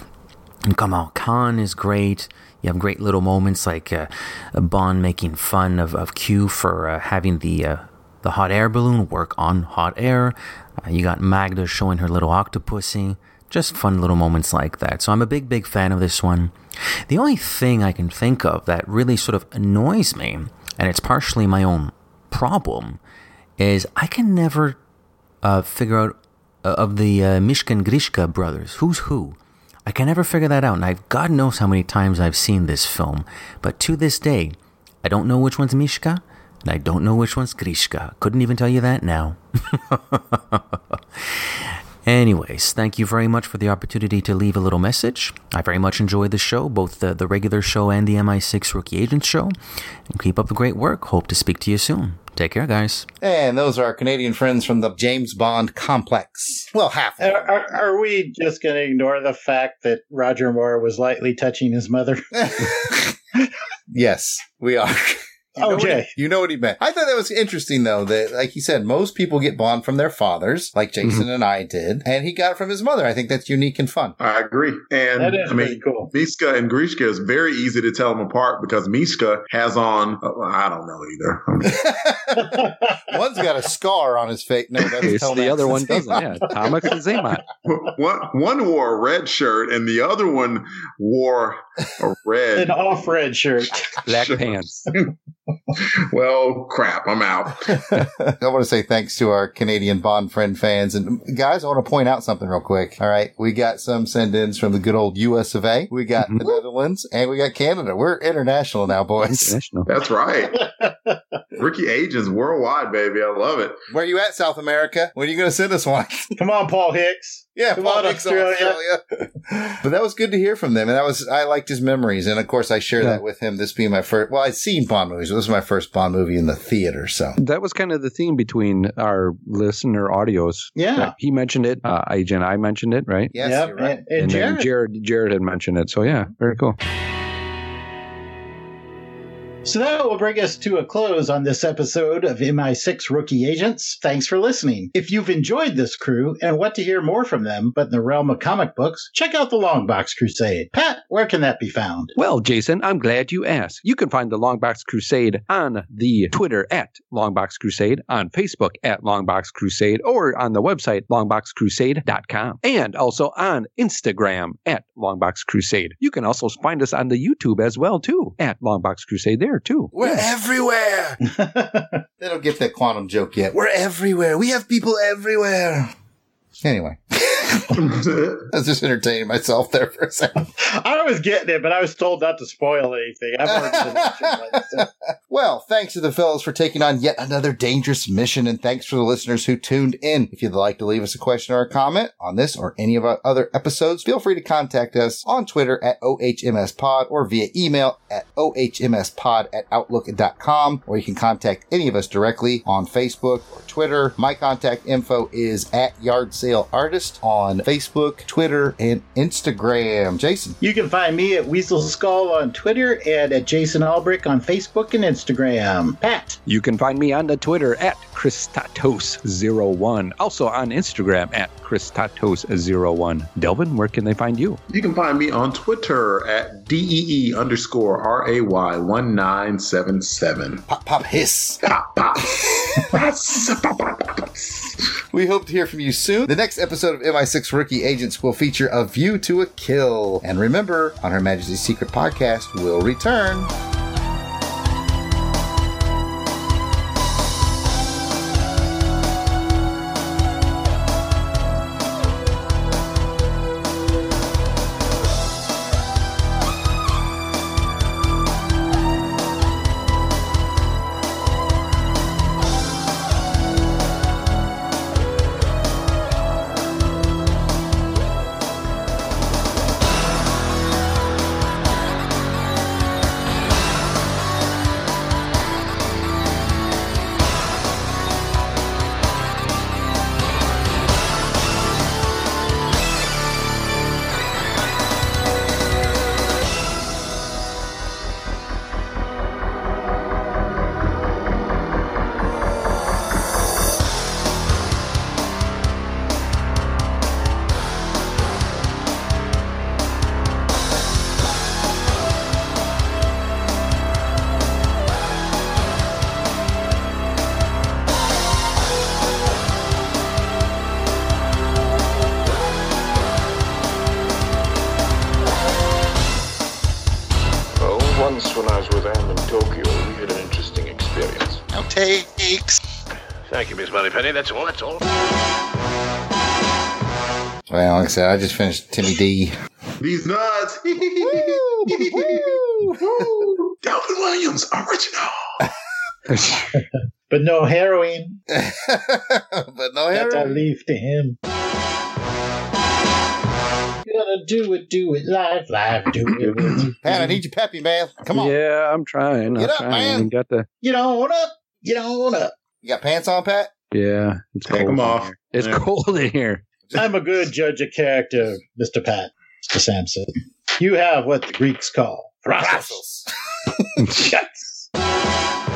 and Kamal Khan is great. You have great little moments like uh, Bond making fun of, of Q for uh, having the uh, the hot air balloon work on hot air. Uh, you got Magda showing her little Octopussy. Just fun little moments like that. So I'm a big, big fan of this one. The only thing I can think of that really sort of annoys me, and it's partially my own problem, is I can never uh, figure out uh, of the uh, Mishkin Grishka brothers, who's who. I can never figure that out, and I've, God knows how many times I've seen this film, but to this day, I don't know which one's Mishka, and I don't know which one's Grishka. Couldn't even tell you that now. Anyways, thank you very much for the opportunity to leave a little message. I very much enjoyed the show, both the, the regular show and the M I six Rookie Agent show. And keep up the great work. Hope to speak to you soon. Take care, guys. And those are our Canadian friends from the James Bond Complex. Well, half. Are, are, are we just going to ignore the fact that Roger Moore was lightly touching his mother? Yes, we are. You know okay. What he, you know what he meant. I thought that was interesting, though, that, like he said, most people get Bond from their fathers, like Jason mm-hmm. and I did, and he got it from his mother. I think that's unique and fun. I agree. And that is I mean, pretty cool. Mishka and Grishka is very easy to tell them apart because Mishka has on, uh, I don't know either. One's got a scar on his face. No, that's it's the other one doesn't. Yeah, Tomek Zemat. One, one wore a red shirt and the other one wore a red. An off red shirt. Black pants. Well, crap, I'm out. I want to say thanks to our Canadian Bond friend fans. And guys, I want to point out something real quick. All right. We got some send-ins from the good old U S of A. We got mm-hmm. the Netherlands and we got Canada. We're international now, boys. International. That's right. Rookie Agents worldwide, baby. I love it. Where are you at, South America? When are you going to send us one? Come on, Paul Hicks. Yeah, Come Paul on, Hicks, Australia. Australia. But that was good to hear from them. And that was, I liked his memories. And of course, I share yeah. that with him. This being my first, well, I'd seen Bond movies. This was my first Bond movie in the theater. So that was kind of the theme between our listener audios. Yeah. Right? He mentioned it. Uh, Agent I mentioned it, right? Yes, yep. you're right. And, and, and Jared. then Jared, Jared had mentioned it. So yeah, very cool. So that will bring us to a close on this episode of M I six Rookie Agents. Thanks for listening. If you've enjoyed this crew and want to hear more from them, but in the realm of comic books, check out the Longbox Crusade. Pat, where can that be found? Well, Jason, I'm glad you asked. You can find the Longbox Crusade on the Twitter at Longbox Crusade, on Facebook at Longbox Crusade, or on the website longbox crusade dot com, and also on Instagram at Longbox Crusade. You can also find us on the YouTube as well, too, at Longbox Crusade there. Too. We're yeah. everywhere. They don't get that quantum joke yet. We're everywhere. We have people everywhere. Anyway. I was just entertaining myself there for a second. I was getting it, but I was told not to spoil anything. I've already one, so. Well, thanks to the fellows for taking on yet another dangerous mission, and thanks for the listeners who tuned in. If you'd like to leave us a question or a comment on this or any of our other episodes, feel free to contact us on Twitter at O H M S Pod or via email at O H M S pod at outlook dot com, or you can contact any of us directly on Facebook or Twitter. My contact info is at Yard Sale Artist on Facebook, Twitter, and Instagram. Jason. You can find me at Weasel Skull on Twitter and at Jason Albrick on Facebook and Instagram. Pat. You can find me on the Twitter at Christatos zero one. Also on Instagram at Christatos zero one. Delvin, where can they find you? You can find me on Twitter at D E E underscore R A Y one nine seven seven. Pop, pop, hiss. Pop, pop. We hope to hear from you soon. The next episode of M I six Rookie Agents will feature A View to a Kill. And remember, on Her Majesty's Secret Podcast, we'll return. Thank you, Miss Moneypenny. That's all, that's all. Well, like I said, I just finished Timmy D. These nuts. Delvin Williams, original. But no heroin. But no heroin. That I leave to him. Gonna do it, do it live, live, do it. Pat, I need you peppy, man. Come on. Yeah, I'm trying. Get I'm up, trying. man. Got the... Get on up. Get on up. You got pants on, Pat? Yeah. It's Take cold them in off. here. It's Yeah. cold in here. I'm a good judge of character, Mister Pat, Mister Sampson. You have what the Greeks call thrasos. Thrasos. Yes.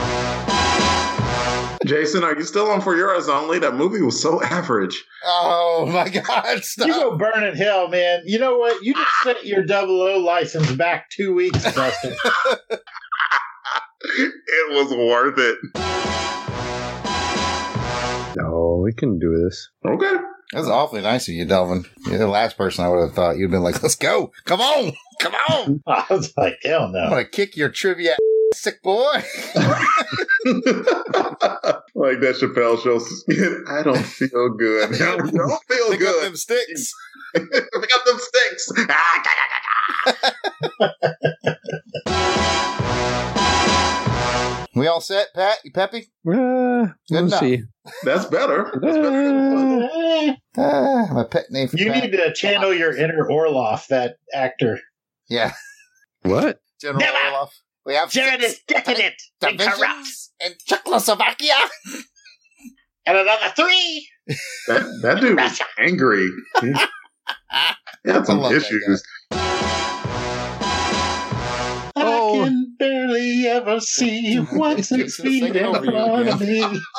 Jason, are you still on For Your Eyes Only? That movie was so average. Oh my God! Stop. You go burn in hell, man. You know what? You just sent your double O license back two weeks, Dustin. It was worth it. No, we can do this. Okay. That was awfully nice of you, Delvin. You're the last person I would have thought. You'd been like, let's go. Come on. Come on. I was like, hell no. I'm going to kick your trivia sick boy. Like that Chappelle show. I don't feel good. I don't feel Pick good. up them sticks. Pick up them sticks. We all set, Pat? You peppy? Uh, we'll enough. see. That's better. That's better. Ah, my pet name for You Pat. need to channel your inner Orloff, that actor. Yeah. What? General Never. Orloff. We have Jared is decadent and corrupt. divisions in Czechoslovakia. And another three. That, that dude was angry. He, he had some I love that issues. I can barely ever see what's six feet in singing over you front of again. me.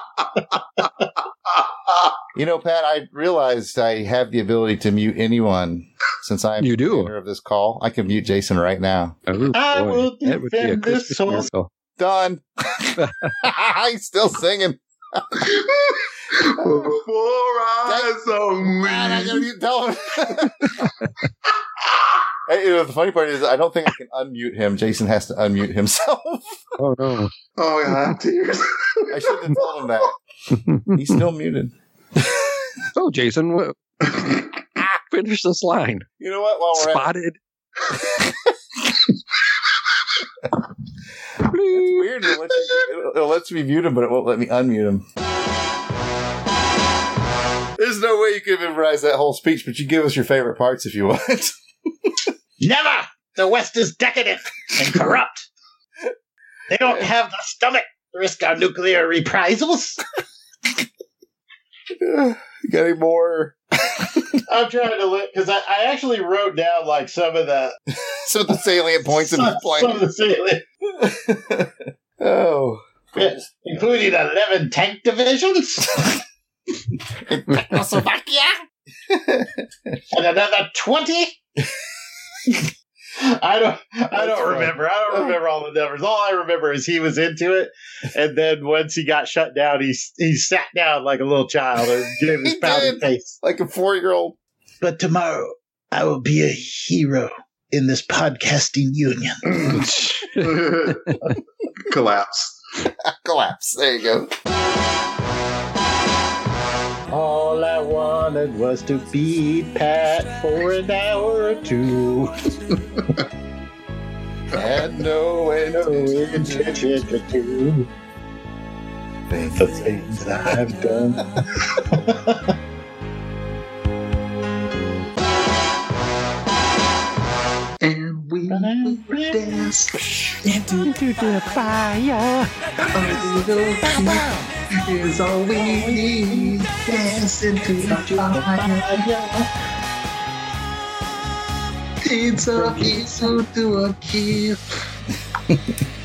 You know, Pat, I realized I have the ability to mute anyone since I'm You the do. owner of this call. I can mute Jason right now. Oh, I boy. will That would be a defend this Christmas soul. miracle. Done. He's still singing. Four eyes on Man, I gotta me. mute Delvin. Hey, you know, the funny part is I don't think I can unmute him. Jason has to unmute himself. Oh, no. Oh, yeah, I have tears. I should have told him that. He's still muted. Oh, Jason, what? Finish this line. You know what? While we're Spotted. at it, it's weird. It lets, you, it lets me mute him, but it won't let me unmute him. There's no way you can memorize that whole speech, but you give us your favorite parts if you want. Never! The West is decadent and corrupt. They don't have the stomach to risk our nuclear reprisals. You got any more? I'm trying to look, because I, I actually wrote down like some of the Some of the salient points of some, his plan. some of the salient, Oh. yes, including eleven tank divisions Czechoslovakia? and another twenty. I don't. I That's don't right. remember. I don't remember all the numbers. All I remember is he was into it, and then once he got shut down, he he sat down like a little child and gave his He pouty did. face. Like a four-year-old. But tomorrow, I will be a hero in this podcasting union. Collapse. Collapse. There you go. All I wanted was to beat Pat for an hour or two. Had no intention to do the things I've done. And we dance into the fire. is all we need. Dance into the fire. It's a kiss to a kiss.